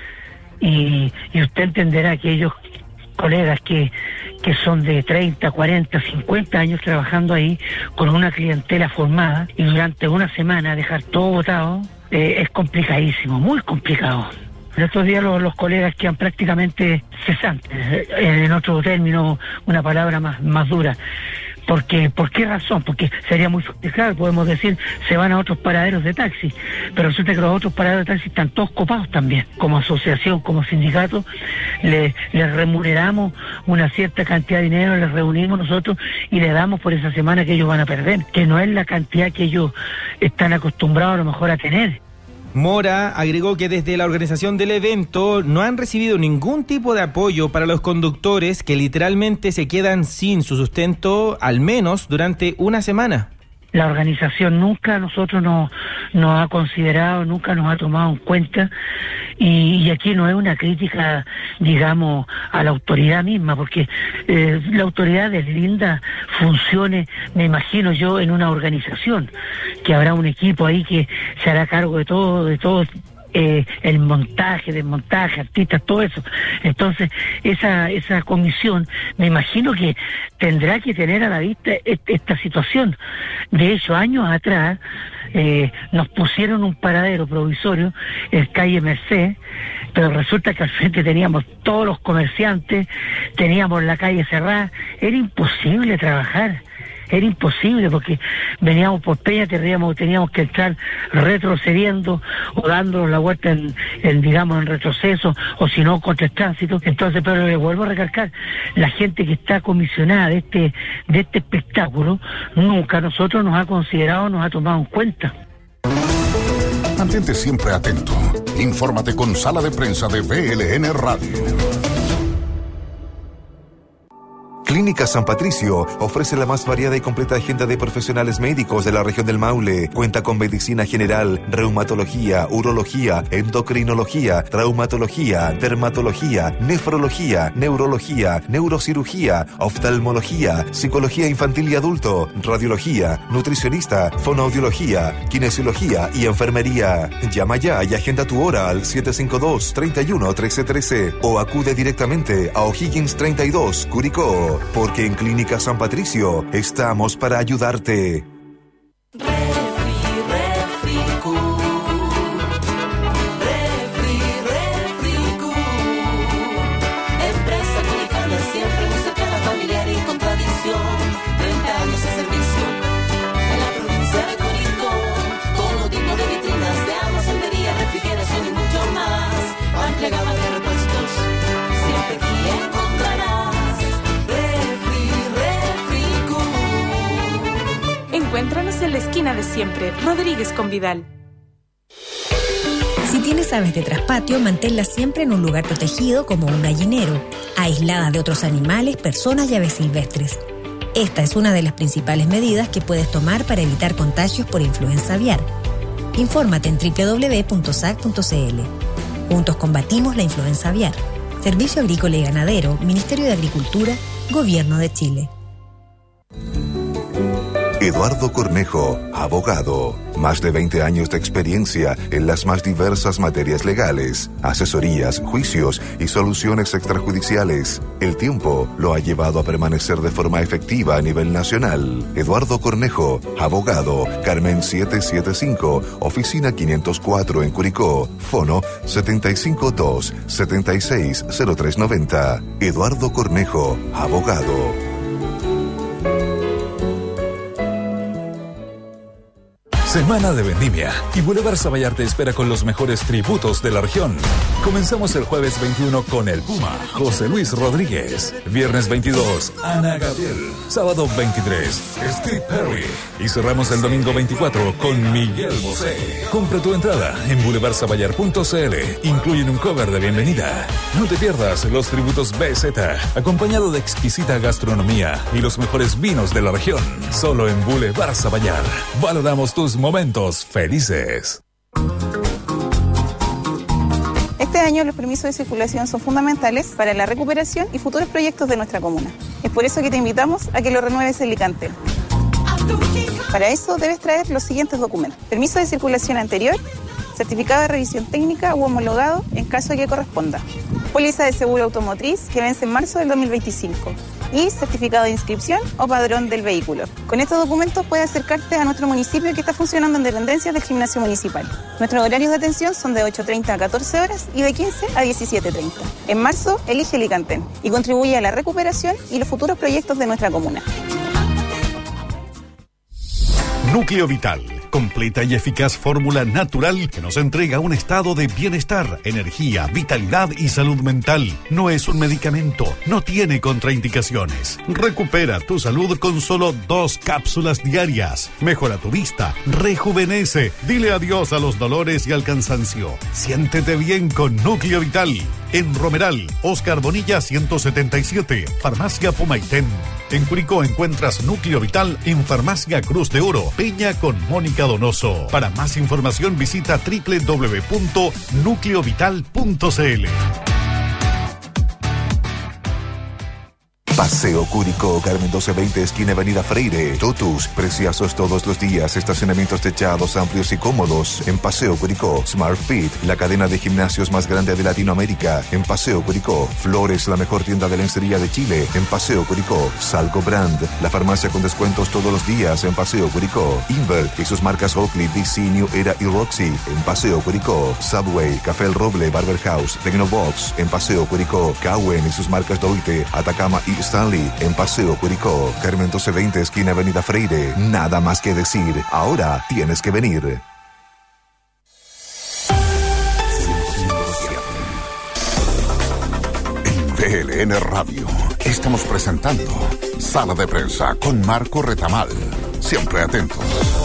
L: Y, y usted entenderá que ellos, colegas que, que son de treinta, cuarenta, cincuenta años trabajando ahí con una clientela formada, y durante una semana dejar todo botado, eh, es complicadísimo, muy complicado. En estos días los, los colegas quedan prácticamente cesantes, eh, en otro término, una palabra más, más dura. Porque, ¿por qué razón? Porque sería muy claro, podemos decir, se van a otros paraderos de taxi, pero resulta que los otros paraderos de taxi están todos copados también. Como asociación, como sindicato, les le remuneramos una cierta cantidad de dinero, les reunimos nosotros y les damos por esa semana que ellos van a perder, que no es la cantidad que ellos están acostumbrados a lo mejor a tener.
C: Mora agregó que desde la organización del evento no han recibido ningún tipo de apoyo para los conductores que literalmente se quedan sin su sustento al menos durante una semana.
L: La organización nunca a nosotros nos, nos ha considerado, nunca nos ha tomado en cuenta, y, y aquí no es una crítica, digamos, a la autoridad misma, porque eh, la autoridad deslinda funciones, me imagino yo, en una organización, que habrá un equipo ahí que se hará cargo de todo, de todo. Eh, el montaje, desmontaje, artistas, todo eso. Entonces, esa esa comisión, me imagino que tendrá que tener a la vista esta, esta situación. De hecho, años atrás, eh, nos pusieron un paradero provisorio en calle Merced, pero resulta que al frente teníamos todos los comerciantes, teníamos la calle cerrada, era imposible trabajar. Era imposible porque veníamos por Peña, teníamos, teníamos que entrar retrocediendo o dándonos la vuelta en, en digamos en retroceso, o si no contra el tránsito. Entonces, pero le vuelvo a recalcar, la gente que está comisionada de este de este espectáculo nunca a nosotros nos ha considerado, nos ha tomado en cuenta.
B: Mantente siempre atento. Infórmate con Sala de Prensa de V L N Radio.
J: Clínica San Patricio ofrece la más variada y completa agenda de profesionales médicos de la región del Maule. Cuenta con medicina general, reumatología, urología, endocrinología, traumatología, dermatología, nefrología, neurología, neurocirugía, oftalmología, psicología infantil y adulto, radiología, nutricionista, fonoaudiología, kinesiología y enfermería. Llama ya y agenda tu hora al siete cinco dos, tres uno, uno tres uno tres o acude directamente a O'Higgins treinta y dos, Curicó. Porque en Clínica San Patricio estamos para ayudarte.
M: Encuéntranos en la esquina de siempre, Rodríguez con Vidal.
N: Si tienes aves de traspatio, manténlas siempre en un lugar protegido como un gallinero, aislada de otros animales, personas y aves silvestres. Esta es una de las principales medidas que puedes tomar para evitar contagios por influenza aviar. Infórmate en doble u doble u doble u punto s a c punto c l. Juntos combatimos la influenza aviar. Servicio Agrícola y Ganadero, Ministerio de Agricultura, Gobierno de Chile.
J: Eduardo Cornejo, abogado. Más de veinte años de experiencia en las más diversas materias legales, asesorías, juicios y soluciones extrajudiciales. El tiempo lo ha llevado a permanecer de forma efectiva a nivel nacional. Eduardo Cornejo, abogado. Carmen setecientos setenta y cinco, oficina quinientos cuatro en Curicó. Fono setenta y cinco dos, setenta y seis cero tres noventa. Eduardo Cornejo, abogado.
A: Semana de Vendimia y Boulevard Sabayar te espera con los mejores tributos de la región. Comenzamos el jueves veintiuno con el Puma, José Luis Rodríguez. Viernes veintidós, Ana Gabriel. Sábado veintitrés, Steve Perry. Y cerramos el domingo veinticuatro con Miguel Bosé. Compra tu entrada en boulevard sabayar punto c l. Incluyen un cover de bienvenida. No te pierdas los tributos B Z, acompañado de exquisita gastronomía y los mejores vinos de la región. Solo en Boulevard Sabayar. Valoramos tus momentos felices.
O: Este año los permisos de circulación son fundamentales para la recuperación y futuros proyectos de nuestra comuna. Es por eso que te invitamos a que lo renueves en Licantén. Para eso debes traer los siguientes documentos: permiso de circulación anterior, certificado de revisión técnica u homologado en caso de que corresponda, póliza de seguro automotriz que vence en marzo del dos mil veinticinco y certificado de inscripción o padrón del vehículo. Con estos documentos puedes acercarte a nuestro municipio, que está funcionando en dependencias del gimnasio municipal. Nuestros horarios de atención son de ocho treinta a catorce horas y de quince a diecisiete treinta. En marzo, elige Alicantén y contribuye a la recuperación y los futuros proyectos de nuestra comuna.
P: Núcleo Vital, completa y eficaz fórmula natural que nos entrega un estado de bienestar, energía, vitalidad y salud mental. No es un medicamento, no tiene contraindicaciones. Recupera tu salud con solo dos cápsulas diarias. Mejora tu vista, rejuvenece, dile adiós a los dolores y al cansancio. Siéntete bien con Núcleo Vital. En Romeral, Oscar Bonilla ciento setenta y siete, Farmacia Pumaitén. En Curicó encuentras Núcleo Vital en Farmacia Cruz de Oro, Peña con Mónica Donoso. Para más información visita doble u doble u doble u punto núcleo vital punto c l.
J: Paseo Curicó, Carmen doce veinte, esquina Avenida Freire. Totus, preciosos todos los días, estacionamientos techados, amplios y cómodos. En Paseo Curicó, Smart Fit, la cadena de gimnasios más grande de Latinoamérica. En Paseo Curicó, Flores, la mejor tienda de lencería de Chile. En Paseo Curicó, Salco Brand, la farmacia con descuentos todos los días. En Paseo Curicó, Invert y sus marcas Oakley, D C, New Era y Roxy. En Paseo Curicó, Subway, Café El Roble, Barber House, Tecnobox. En Paseo Curicó, Cowen y sus marcas Doite, Atacama y Stanley. En Paseo Curicó, Carmen doce veinte, esquina Avenida Freire. Nada más que decir, ahora tienes que venir.
B: En V L N Radio estamos presentando Sala de Prensa con Marco Retamal. Siempre atentos.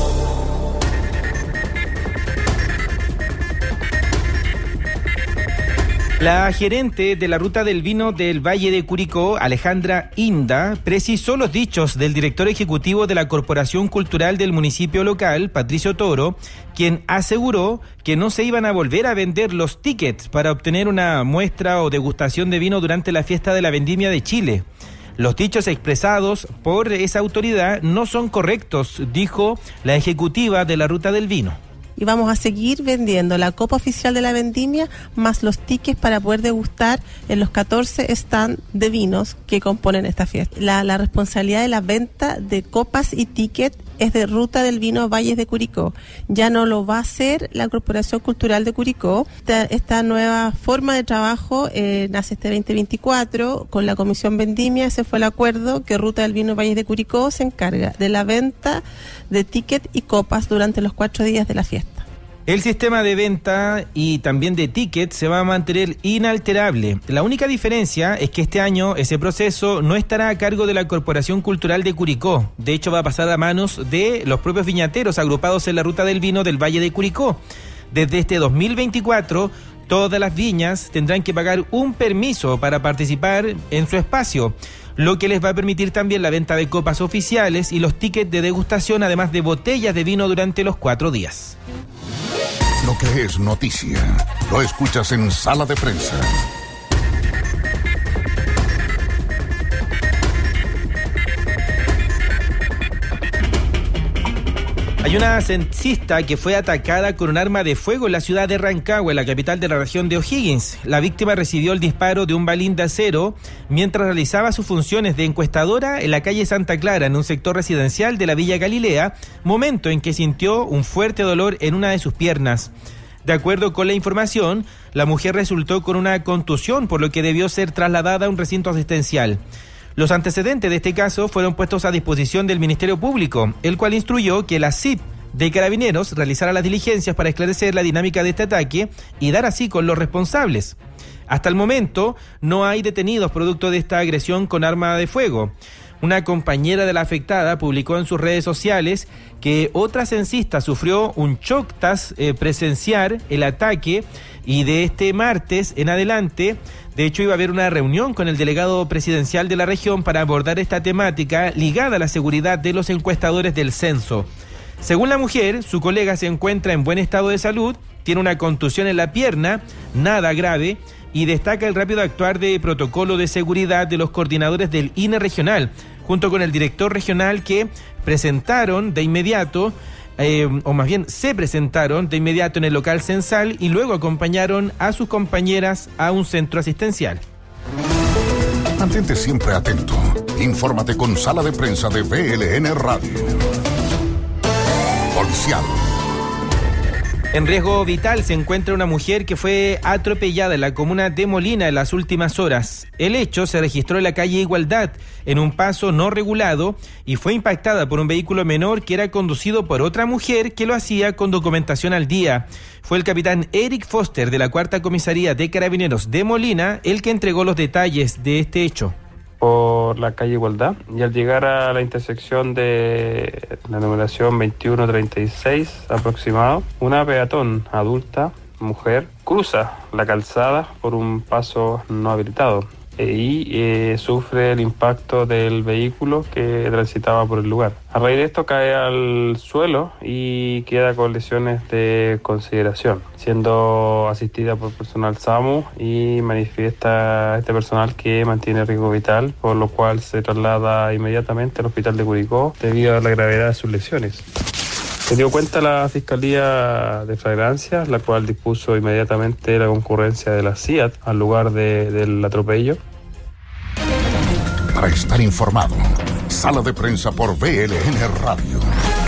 C: La gerente de la Ruta del Vino del Valle de Curicó, Alejandra Inda, precisó los dichos del director ejecutivo de la Corporación Cultural del municipio local, Patricio Toro, quien aseguró que no se iban a volver a vender los tickets para obtener una muestra o degustación de vino durante la fiesta de la Vendimia de Chile. Los dichos expresados por esa autoridad no son correctos, dijo la ejecutiva de la Ruta del Vino.
Q: Y vamos a seguir vendiendo la copa oficial de la vendimia más los tickets para poder degustar en los catorce stands de vinos que componen esta fiesta. La, la responsabilidad de la venta de copas y tickets es de Ruta del Vino Valles de Curicó. Ya no lo va a hacer la Corporación Cultural de Curicó. Esta, esta nueva forma de trabajo eh, nace este veinte veinticuatro con la Comisión Vendimia. Ese fue el acuerdo, que Ruta del Vino Valles de Curicó se encarga de la venta de tickets y copas durante los cuatro días de la fiesta.
C: El sistema de venta y también de tickets se va a mantener inalterable. La única diferencia es que este año ese proceso no estará a cargo de la Corporación Cultural de Curicó. De hecho, va a pasar a manos de los propios viñateros agrupados en la Ruta del Vino del Valle de Curicó. Desde este dos mil veinticuatro, todas las viñas tendrán que pagar un permiso para participar en su espacio, lo que les va a permitir también la venta de copas oficiales y los tickets de degustación, además de botellas de vino durante los cuatro días.
B: Lo que es noticia, lo escuchas en Sala de Prensa.
C: Hay una censista que fue atacada con un arma de fuego en la ciudad de Rancagua, en la capital de la región de O'Higgins. La víctima recibió el disparo de un balín de acero mientras realizaba sus funciones de encuestadora en la calle Santa Clara, en un sector residencial de la Villa Galilea, momento en que sintió un fuerte dolor en una de sus piernas. De acuerdo con la información, la mujer resultó con una contusión, por lo que debió ser trasladada a un recinto asistencial. Los antecedentes de este caso fueron puestos a disposición del Ministerio Público, el cual instruyó que la C I P de Carabineros realizara las diligencias para esclarecer la dinámica de este ataque y dar así con los responsables. Hasta el momento, no hay detenidos producto de esta agresión con arma de fuego. Una compañera de la afectada publicó en sus redes sociales que otra censista sufrió un shock tras eh, presenciar el ataque, y de este martes en adelante, de hecho, iba a haber una reunión con el delegado presidencial de la región para abordar esta temática ligada a la seguridad de los encuestadores del censo. Según la mujer, su colega se encuentra en buen estado de salud, tiene una contusión en la pierna, nada grave, y destaca el rápido actuar de protocolo de seguridad de los coordinadores del I N E regional, junto con el director regional, que presentaron de inmediato, eh, o más bien se presentaron de inmediato en el local censal y luego acompañaron a sus compañeras a un centro asistencial.
B: Mantente siempre atento. Infórmate con Sala de Prensa de V L N Radio. Policial.
C: En riesgo vital se encuentra una mujer que fue atropellada en la comuna de Molina en las últimas horas. El hecho se registró en la calle Igualdad, en un paso no regulado, y fue impactada por un vehículo menor que era conducido por otra mujer que lo hacía con documentación al día. Fue el capitán Eric Foster de la Cuarta Comisaría de Carabineros de Molina el que entregó los detalles de este hecho.
R: Por la calle Igualdad, y al llegar a la intersección de la numeración veintiuno treinta y seis aproximado, una peatón adulta, mujer, cruza la calzada por un paso no habilitado y eh, sufre el impacto del vehículo que transitaba por el lugar. A raíz de esto cae al suelo y queda con lesiones de consideración, siendo asistida por personal SAMU, y manifiesta este personal que mantiene riesgo vital, por lo cual se traslada inmediatamente al hospital de Curicó debido a la gravedad de sus lesiones. Se dio cuenta la Fiscalía de Flagrancia, la cual dispuso inmediatamente la concurrencia de la C I A T al lugar de, del atropello.
B: Para estar informado, Sala de Prensa por V L N Radio.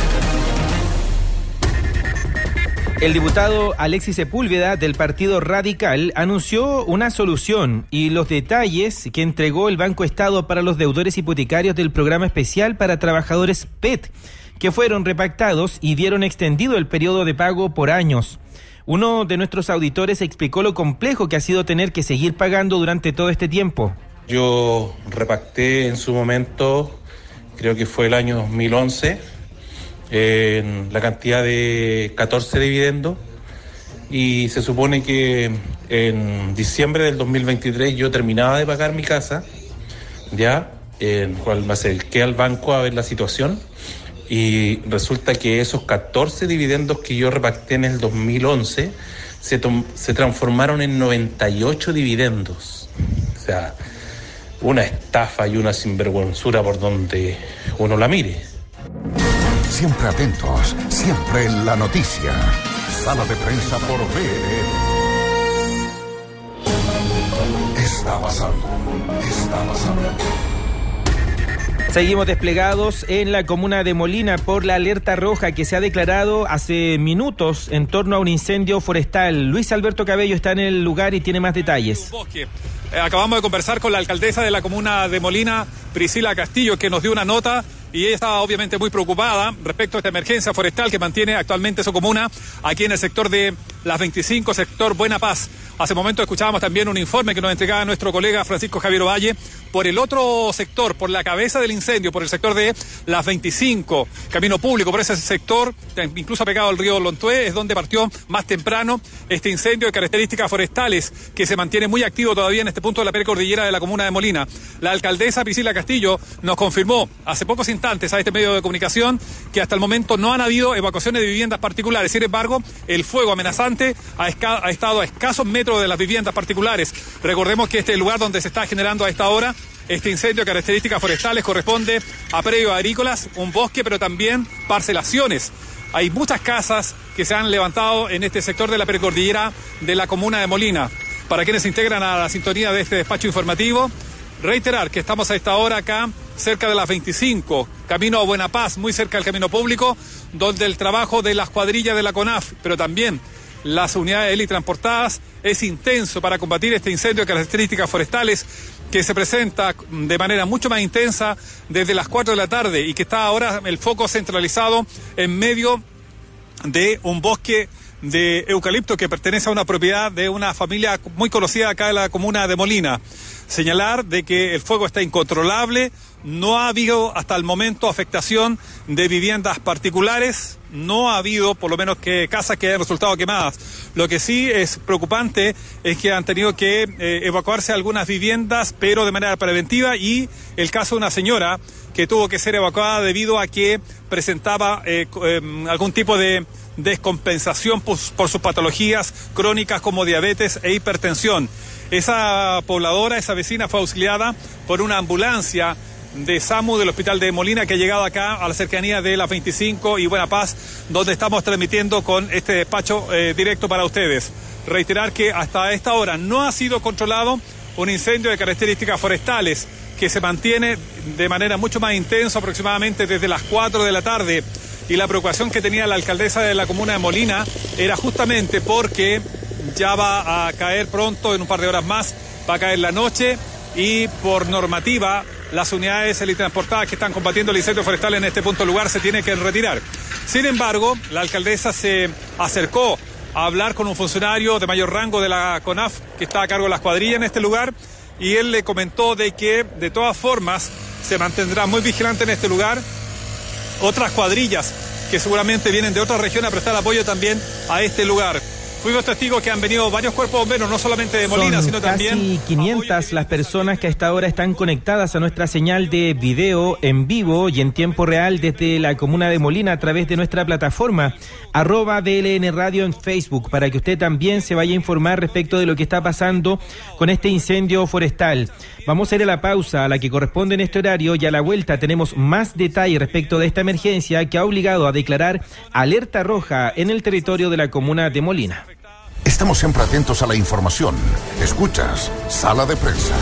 C: El diputado Alexis Sepúlveda del Partido Radical anunció una solución y los detalles que entregó el Banco Estado para los deudores hipotecarios del programa especial para trabajadores P E T, que fueron repactados y dieron extendido el periodo de pago por años. Uno de nuestros auditores explicó lo complejo que ha sido tener que seguir pagando durante todo este tiempo.
S: Yo repacté en su momento, creo que fue el año dos mil once, en la cantidad de catorce dividendos, y se supone que en diciembre del dos mil veintitrés yo terminaba de pagar mi casa, ya, en cual me acerqué al banco a ver la situación, y resulta que esos catorce dividendos que yo repacté en el dos mil once se, tom- se transformaron en noventa y ocho dividendos. O sea, una estafa y una sinvergüenzura por donde uno la mire.
B: Siempre atentos, siempre en la noticia. Sala de Prensa por V L N. Está pasando, está pasando.
C: Seguimos desplegados en la comuna de Molina por la alerta roja que se ha declarado hace minutos en torno a un incendio forestal. Luis Alberto Cabello está en el lugar y tiene más detalles.
T: Acabamos de conversar con la alcaldesa de la comuna de Molina, Priscila Castillo, que nos dio una nota, y ella está obviamente muy preocupada respecto a esta emergencia forestal que mantiene actualmente su comuna aquí en el sector de Las veinticinco, sector Buena Paz. Hace momento escuchábamos también un informe que nos entregaba nuestro colega Francisco Javier Ovalle por el otro sector, por la cabeza del incendio, por el sector de Las veinticinco, camino público, por ese sector, incluso pegado al río Lontué, es donde partió más temprano este incendio de características forestales que se mantiene muy activo todavía en este punto de la precordillera de la comuna de Molina. La alcaldesa Priscila Castillo nos confirmó hace pocos instantes a este medio de comunicación que hasta el momento no han habido evacuaciones de viviendas particulares. Sin embargo, el fuego amenazante ha, esca- ha estado a escasos metros de las viviendas particulares. Recordemos que este lugar donde se está generando a esta hora este incendio de características forestales corresponde a predios agrícolas, un bosque, pero también parcelaciones. Hay muchas casas que se han levantado en este sector de la precordillera de la comuna de Molina. Para quienes se integran a la sintonía de este despacho informativo, reiterar que estamos a esta hora acá cerca de Las veinticinco, camino a Buena Paz, muy cerca del camino público, donde el trabajo de las cuadrillas de la CONAF, pero también las unidades Heli transportadas, es intenso para combatir este incendio de características forestales que se presenta de manera mucho más intensa desde las cuatro de la tarde y que está ahora el foco centralizado en medio de un bosque de eucalipto que pertenece a una propiedad de una familia muy conocida acá en la comuna de Molina. Señalar de que el fuego está incontrolable, no ha habido hasta el momento afectación de viviendas particulares, no ha habido por lo menos que casas que hayan resultado quemadas. Lo que sí es preocupante es que han tenido que eh, evacuarse algunas viviendas, pero de manera preventiva, y el caso de una señora que tuvo que ser evacuada debido a que presentaba eh, eh, algún tipo de descompensación por, por sus patologías crónicas como diabetes e hipertensión. Esa pobladora, esa vecina fue auxiliada por una ambulancia de SAMU del Hospital de Molina, que ha llegado acá a la cercanía de las veinticinco y Buena Paz, donde estamos transmitiendo con este despacho eh, directo para ustedes. Reiterar que hasta esta hora no ha sido controlado un incendio de características forestales que se mantiene de manera mucho más intensa, aproximadamente desde las cuatro de la tarde. Y la preocupación que tenía la alcaldesa de la comuna de Molina era justamente porque ya va a caer pronto, en un par de horas más, va a caer la noche y por normativa las unidades teletransportadas que están combatiendo el incendio forestal en este punto lugar se tienen que retirar. Sin embargo, la alcaldesa se acercó a hablar con un funcionario de mayor rango de la CONAF que está a cargo de las cuadrillas en este lugar, y él le comentó de que de todas formas se mantendrá muy vigilante en este lugar. Otras cuadrillas que seguramente vienen de otras regiones a prestar apoyo también a este lugar. Fuimos testigos que han venido varios cuerpos bomberos, no solamente de Molina,
C: Son
T: sino también...
C: casi quinientas las personas que a esta hora están conectadas a nuestra señal de video en vivo y en tiempo real desde la comuna de Molina a través de nuestra plataforma arroba D L N Radio en Facebook, para que usted también se vaya a informar respecto de lo que está pasando con este incendio forestal. Vamos a ir a la pausa a la que corresponde en este horario, y a la vuelta tenemos más detalles respecto de esta emergencia que ha obligado a declarar alerta roja en el territorio de la comuna de Molina.
B: Estamos siempre atentos a la información. Escuchas Sala de Prensa.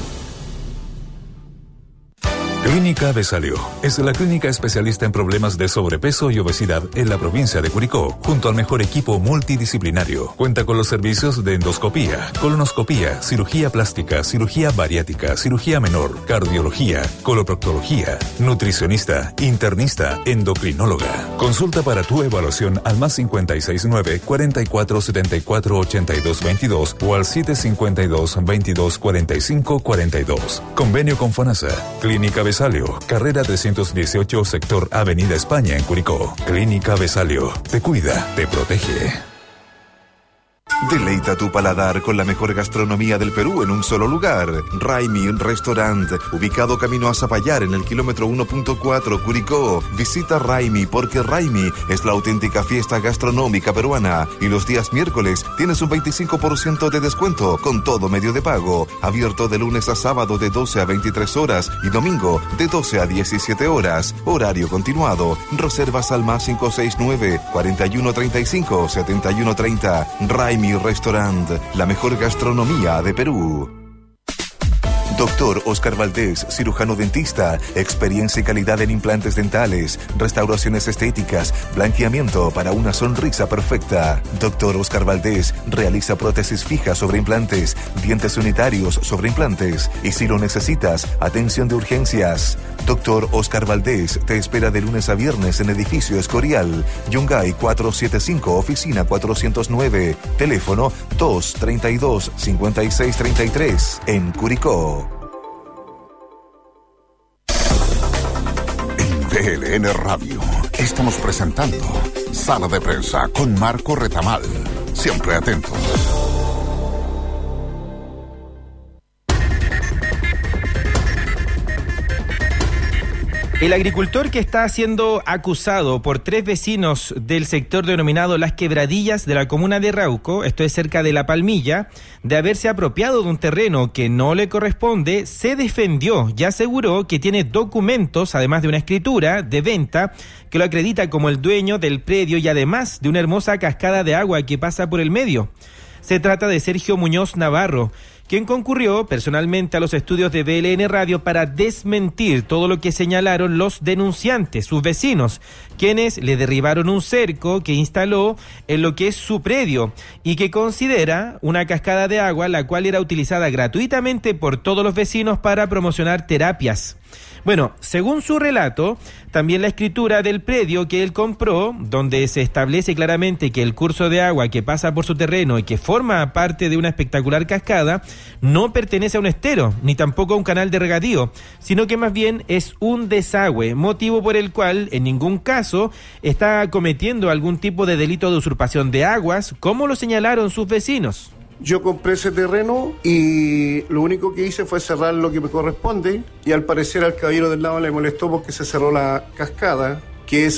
A: Clínica Besalio es la clínica especialista en problemas de sobrepeso y obesidad en la provincia de Curicó, junto al mejor equipo multidisciplinario. Cuenta con los servicios de endoscopía, colonoscopía, cirugía plástica, cirugía bariátrica, cirugía menor, cardiología, coloproctología, nutricionista, internista, endocrinóloga. Consulta para tu evaluación al más cincuenta y seis nueve, cuarenta y cuatro setenta y cuatro ochenta y dos veintidós o al siete cincuenta y dos, veintidós cuarenta y cinco cuarenta y dos. Convenio con FONASA. Clínica Besalio. Besalio, carrera trescientos dieciocho, sector Avenida España en Curicó. Clínica Besalio, te cuida, te protege.
J: Deleita tu paladar con la mejor gastronomía del Perú en un solo lugar. Raimi Restaurant, ubicado camino a Zapallar en el kilómetro uno punto cuatro, Curicó. Visita Raimi porque Raimi es la auténtica fiesta gastronómica peruana. Y los días miércoles tienes un veinticinco por ciento de descuento con todo medio de pago. Abierto de lunes a sábado de doce a veintitrés horas y domingo de doce a diecisiete horas. Horario continuado. Reservas al más cinco seis nueve, cuarenta y uno treinta y cinco, setenta y uno treinta. Raimi Restaurant, la mejor gastronomía de Perú. Doctor Oscar Valdés, cirujano dentista, experiencia y calidad en implantes dentales, restauraciones estéticas, blanqueamiento para una sonrisa perfecta. Doctor Oscar Valdés realiza prótesis fijas sobre implantes, dientes unitarios sobre implantes y si lo necesitas, atención de urgencias. Doctor Oscar Valdés te espera de lunes a viernes en edificio Escorial, Yungay cuatrocientos setenta y cinco, oficina cuatrocientos nueve, teléfono dos treinta y dos, cincuenta y seis treinta y tres, en Curicó.
B: D L N Radio. Estamos presentando Sala de Prensa con Marco Retamal. Siempre atentos.
C: El agricultor que está siendo acusado por tres vecinos del sector denominado Las Quebradillas de la comuna de Rauco, esto es cerca de La Palmilla, de haberse apropiado de un terreno que no le corresponde, se defendió y aseguró que tiene documentos, además de una escritura de venta, que lo acredita como el dueño del predio y además de una hermosa cascada de agua que pasa por el medio. Se trata de Sergio Muñoz Navarro, quien concurrió personalmente a los estudios de D L N Radio para desmentir todo lo que señalaron los denunciantes, sus vecinos, quienes le derribaron un cerco que instaló en lo que es su predio y que considera una cascada de agua la cual era utilizada gratuitamente por todos los vecinos para promocionar terapias. Bueno, según su relato, también la escritura del predio que él compró, donde se establece claramente que el curso de agua que pasa por su terreno y que forma parte de una espectacular cascada, no pertenece a un estero, ni tampoco a un canal de regadío, sino que más bien es un desagüe, motivo por el cual en ningún caso está cometiendo algún tipo de delito de usurpación de aguas, como lo señalaron sus vecinos.
U: Yo compré ese terreno y lo único que hice fue cerrar lo que me corresponde y al parecer al caballero del lado le molestó porque se cerró la cascada, que es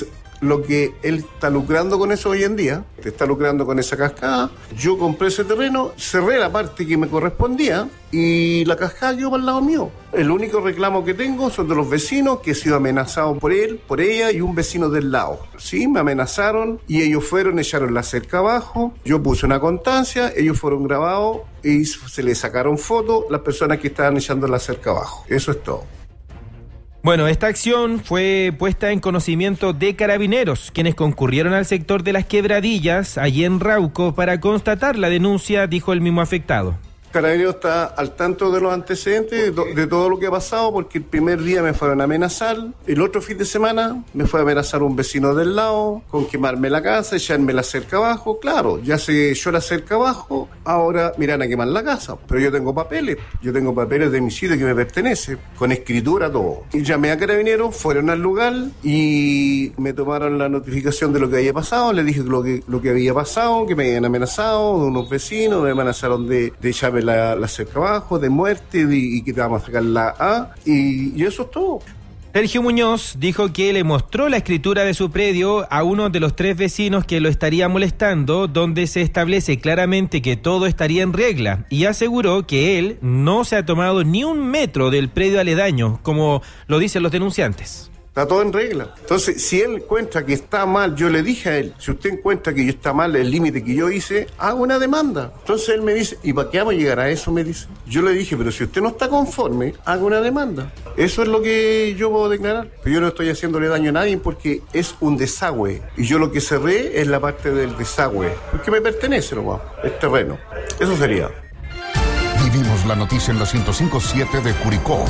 U: lo que él está lucrando con eso hoy en día, te está lucrando con esa cascada. Yo compré ese terreno, cerré la parte que me correspondía y la cascada quedó para el lado mío. El único reclamo que tengo son de los vecinos que he sido amenazado por él, por ella y un vecino del lado. Sí, me amenazaron y ellos fueron, echaron la cerca abajo, yo puse una constancia, ellos fueron grabados y se les sacaron fotos las personas que estaban echando la cerca abajo. Eso es todo.
C: Bueno, esta acción fue puesta en conocimiento de Carabineros, quienes concurrieron al sector de las Quebradillas, allí en Rauco, para constatar la denuncia, dijo el mismo afectado.
U: Carabineros está al tanto de los antecedentes, de, de todo lo que ha pasado, porque el primer día me fueron a amenazar, el otro fin de semana me fue a amenazar un vecino del lado, con quemarme la casa, echarme la cerca abajo. Claro, ya se echó la cerca abajo, ahora miran a quemar la casa, pero yo tengo papeles, yo tengo papeles de mi sitio que me pertenece, con escritura, todo. Y llamé a Carabineros, fueron al lugar y me tomaron la notificación de lo que había pasado, le dije lo que, lo que había pasado, que me habían amenazado, de unos vecinos, me amenazaron de, de echarme La, la cerca abajo, de muerte de, y que te vamos a sacar la A y, y eso es todo.
C: Sergio Muñoz dijo que le mostró la escritura de su predio a uno de los tres vecinos que lo estaría molestando, donde se establece claramente que todo estaría en regla, y aseguró que él no se ha tomado ni un metro del predio aledaño, como lo dicen los denunciantes.
U: Está todo en regla. Entonces, si él encuentra que está mal, yo le dije a él, si usted encuentra que yo está mal el límite que yo hice, haga una demanda. Entonces él me dice, ¿y para qué vamos a llegar a eso? Me dice. Yo le dije, pero si usted no está conforme, haga una demanda. Eso es lo que yo puedo declarar. Pero yo no estoy haciéndole daño a nadie porque es un desagüe. Y yo lo que cerré es la parte del desagüe, porque me pertenece nomás, el terreno. Eso sería.
B: Vivimos la noticia en la ciento cinco punto siete de Curicó.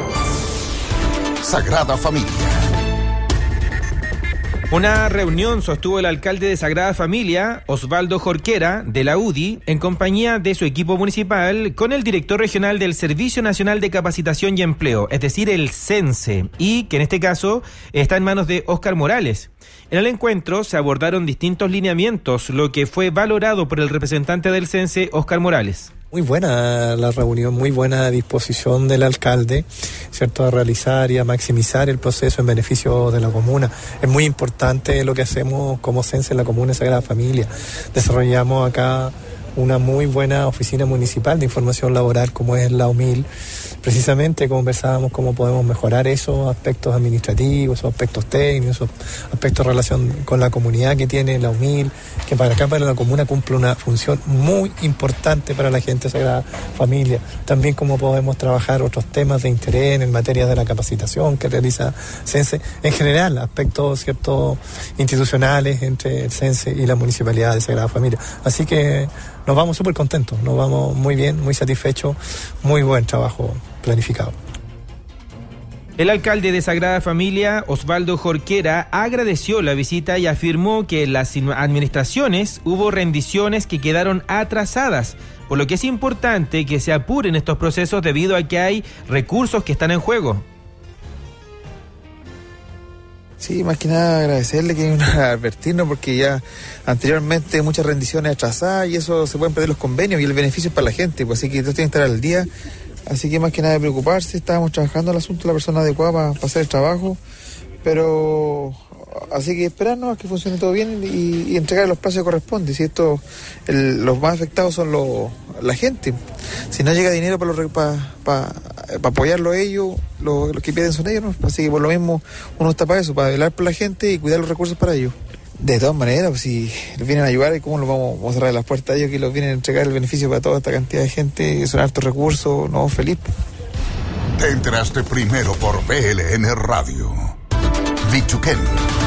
B: Sagrada Familia.
C: Una reunión sostuvo el alcalde de Sagrada Familia, Osvaldo Jorquera, de la U D I, en compañía de su equipo municipal, con el director regional del Servicio Nacional de Capacitación y Empleo, es decir, el CENSE, y que en este caso está en manos de Óscar Morales. En el encuentro se abordaron distintos lineamientos, lo que fue valorado por el representante del CENSE, Óscar Morales.
E: Muy buena la reunión, muy buena disposición del alcalde, ¿cierto?, a realizar y a maximizar el proceso en beneficio de la comuna. Es muy importante lo que hacemos como CENSE en la comuna de Sagrada Familia. Desarrollamos acá una muy buena oficina municipal de información laboral como es la U M I L. Precisamente conversábamos cómo podemos mejorar esos aspectos administrativos, esos aspectos técnicos, esos aspectos de relación con la comunidad que tiene la U M I L, que para acá, para la comuna, cumple una función muy importante para la gente de Sagrada Familia. También cómo podemos trabajar otros temas de interés en materia de la capacitación que realiza CENSE. En general, aspectos ciertos institucionales entre el CENSE y la Municipalidad de Sagrada Familia. Así que nos vamos súper contentos, nos vamos muy bien, muy satisfechos, muy buen trabajo planificado.
C: El alcalde de Sagrada Familia, Osvaldo Jorquera, agradeció la visita y afirmó que en las administraciones hubo rendiciones que quedaron atrasadas, por lo que es importante que se apuren estos procesos debido a que hay recursos que están en juego.
V: Sí, más que nada agradecerle que advertirnos porque ya anteriormente muchas rendiciones atrasadas y eso se pueden perder los convenios y el beneficio es para la gente, pues así que todos tienen que estar al día, así que más que nada de preocuparse, estábamos trabajando el asunto, la persona adecuada para, para hacer el trabajo, pero así que esperarnos a que funcione todo bien y, y entregar los plazos que corresponde. Si esto, el, los más afectados son los, la gente. Si no llega dinero para, los, para, para, para apoyarlo a ellos, los, los que pierden son ellos, ¿no? Así que por lo mismo uno está para eso, para velar por la gente y cuidar los recursos para ellos. De todas maneras, pues, si los vienen a ayudar, ¿cómo los vamos, vamos a cerrar las puertas a ellos que los vienen a entregar el beneficio para toda esta cantidad de gente? Son hartos recursos, no, feliz.
B: Te enteraste primero por B L N Radio. Bichuquén.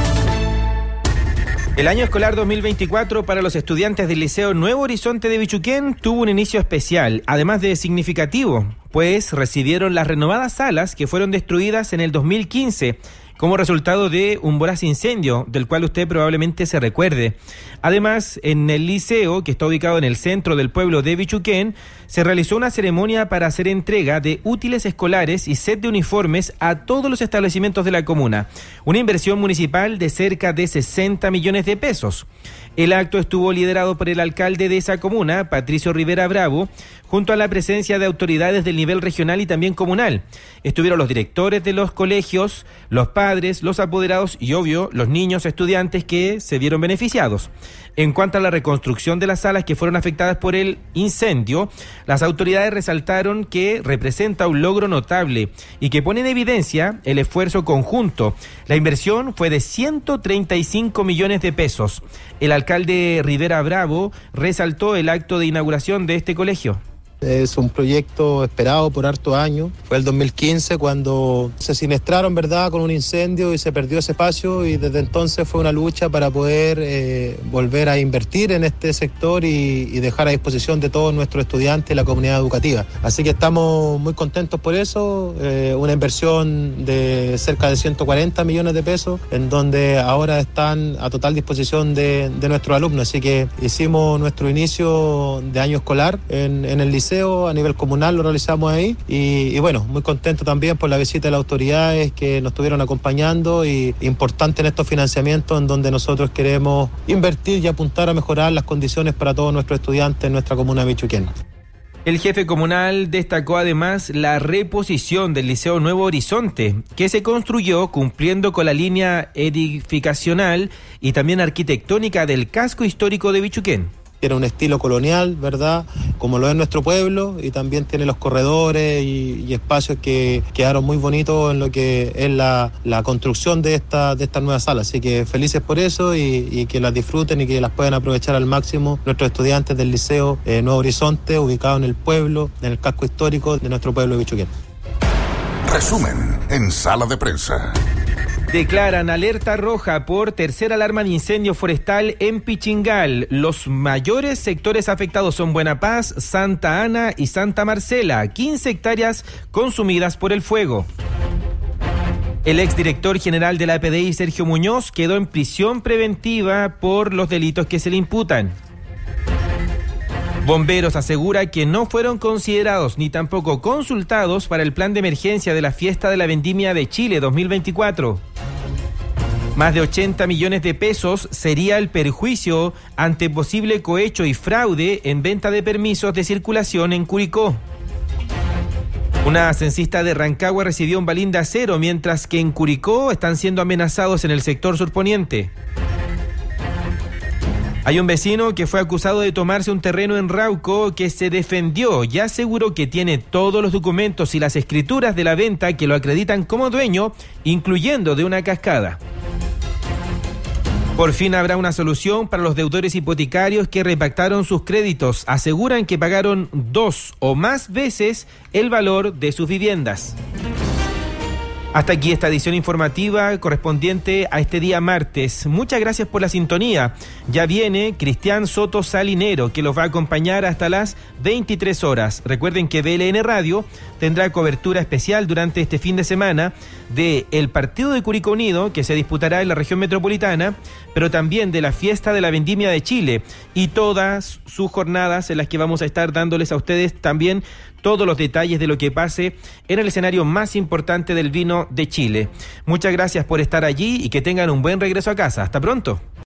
C: El año escolar dos mil veinticuatro para los estudiantes del Liceo Nuevo Horizonte de Bichuquén tuvo un inicio especial, además de significativo, pues recibieron las renovadas salas que fueron destruidas en el dos mil quince como resultado de un voraz incendio, del cual usted probablemente se recuerde. Además, en el liceo, que está ubicado en el centro del pueblo de Bichuquén, se realizó una ceremonia para hacer entrega de útiles escolares y set de uniformes a todos los establecimientos de la comuna, una inversión municipal de cerca de sesenta millones de pesos. El acto estuvo liderado por el alcalde de esa comuna, Patricio Rivera Bravo, junto a la presencia de autoridades del nivel regional y también comunal. Estuvieron los directores de los colegios, los padres, los apoderados y, obvio, los niños estudiantes que se vieron beneficiados. En cuanto a la reconstrucción de las salas que fueron afectadas por el incendio, las autoridades resaltaron que representa un logro notable y que pone en evidencia el esfuerzo conjunto. La inversión fue de ciento treinta y cinco millones de pesos. El alcalde Rivera Bravo resaltó el acto de inauguración de este colegio.
D: Es un proyecto esperado por harto años. Fue el dos mil quince cuando se siniestraron, ¿verdad?, con un incendio y se perdió ese espacio, y desde entonces fue una lucha para poder eh, volver a invertir en este sector y, y dejar a disposición de todos nuestros estudiantes y la comunidad educativa. Así que estamos muy contentos por eso. Eh, una inversión de cerca de ciento cuarenta millones de pesos, en donde ahora están a total disposición de, de nuestros alumnos. Así que hicimos nuestro inicio de año escolar en, en el liceo. A nivel comunal lo realizamos ahí y, y bueno, muy contento también por la visita de las autoridades que nos estuvieron acompañando, y importante en estos financiamientos en donde nosotros queremos invertir y apuntar a mejorar las condiciones para todos nuestros estudiantes en nuestra comuna de Bichuquén.
C: El jefe comunal destacó además la reposición del Liceo Nuevo Horizonte, que se construyó cumpliendo con la línea edificacional y también arquitectónica del casco histórico de Bichuquén.
D: Tiene un estilo colonial, ¿verdad?, como lo es nuestro pueblo, y también tiene los corredores y, y espacios que quedaron muy bonitos en lo que es la, la construcción de esta de esta nueva sala. Así que felices por eso y, y que las disfruten y que las puedan aprovechar al máximo nuestros estudiantes del Liceo eh, Nuevo Horizonte, ubicado en el pueblo, en el casco histórico de nuestro pueblo de Bichuquén.
B: Resumen en Sala de Prensa.
C: Declaran alerta roja por tercera alarma de incendio forestal en Pichingal. Los mayores sectores afectados son Buena Paz, Santa Ana y Santa Marcela. quince hectáreas consumidas por el fuego. El exdirector general de la A P D I, Sergio Muñoz, quedó en prisión preventiva por los delitos que se le imputan. Bomberos asegura que no fueron considerados ni tampoco consultados para el plan de emergencia de la fiesta de la Vendimia de Chile dos mil veinticuatro. Más de ochenta millones de pesos sería el perjuicio ante posible cohecho y fraude en venta de permisos de circulación en Curicó. Una censista de Rancagua recibió un balín de acero, mientras que en Curicó están siendo amenazados en el sector surponiente. Hay un vecino que fue acusado de tomarse un terreno en Rauco que se defendió y aseguró que tiene todos los documentos y las escrituras de la venta que lo acreditan como dueño, incluyendo de una cascada. Por fin habrá una solución para los deudores hipotecarios que repactaron sus créditos. Aseguran que pagaron dos o más veces el valor de sus viviendas. Hasta aquí esta edición informativa correspondiente a este día martes. Muchas gracias por la sintonía. Ya viene Cristian Soto Salinero, que los va a acompañar hasta las veintitrés horas. Recuerden que B L N Radio tendrá cobertura especial durante este fin de semana de el partido de Curicó Unido, que se disputará en la región metropolitana, pero también de la fiesta de la Vendimia de Chile y todas sus jornadas en las que vamos a estar dándoles a ustedes también todos los detalles de lo que pase en el escenario más importante del vino de Chile. Muchas gracias por estar allí y que tengan un buen regreso a casa. Hasta pronto.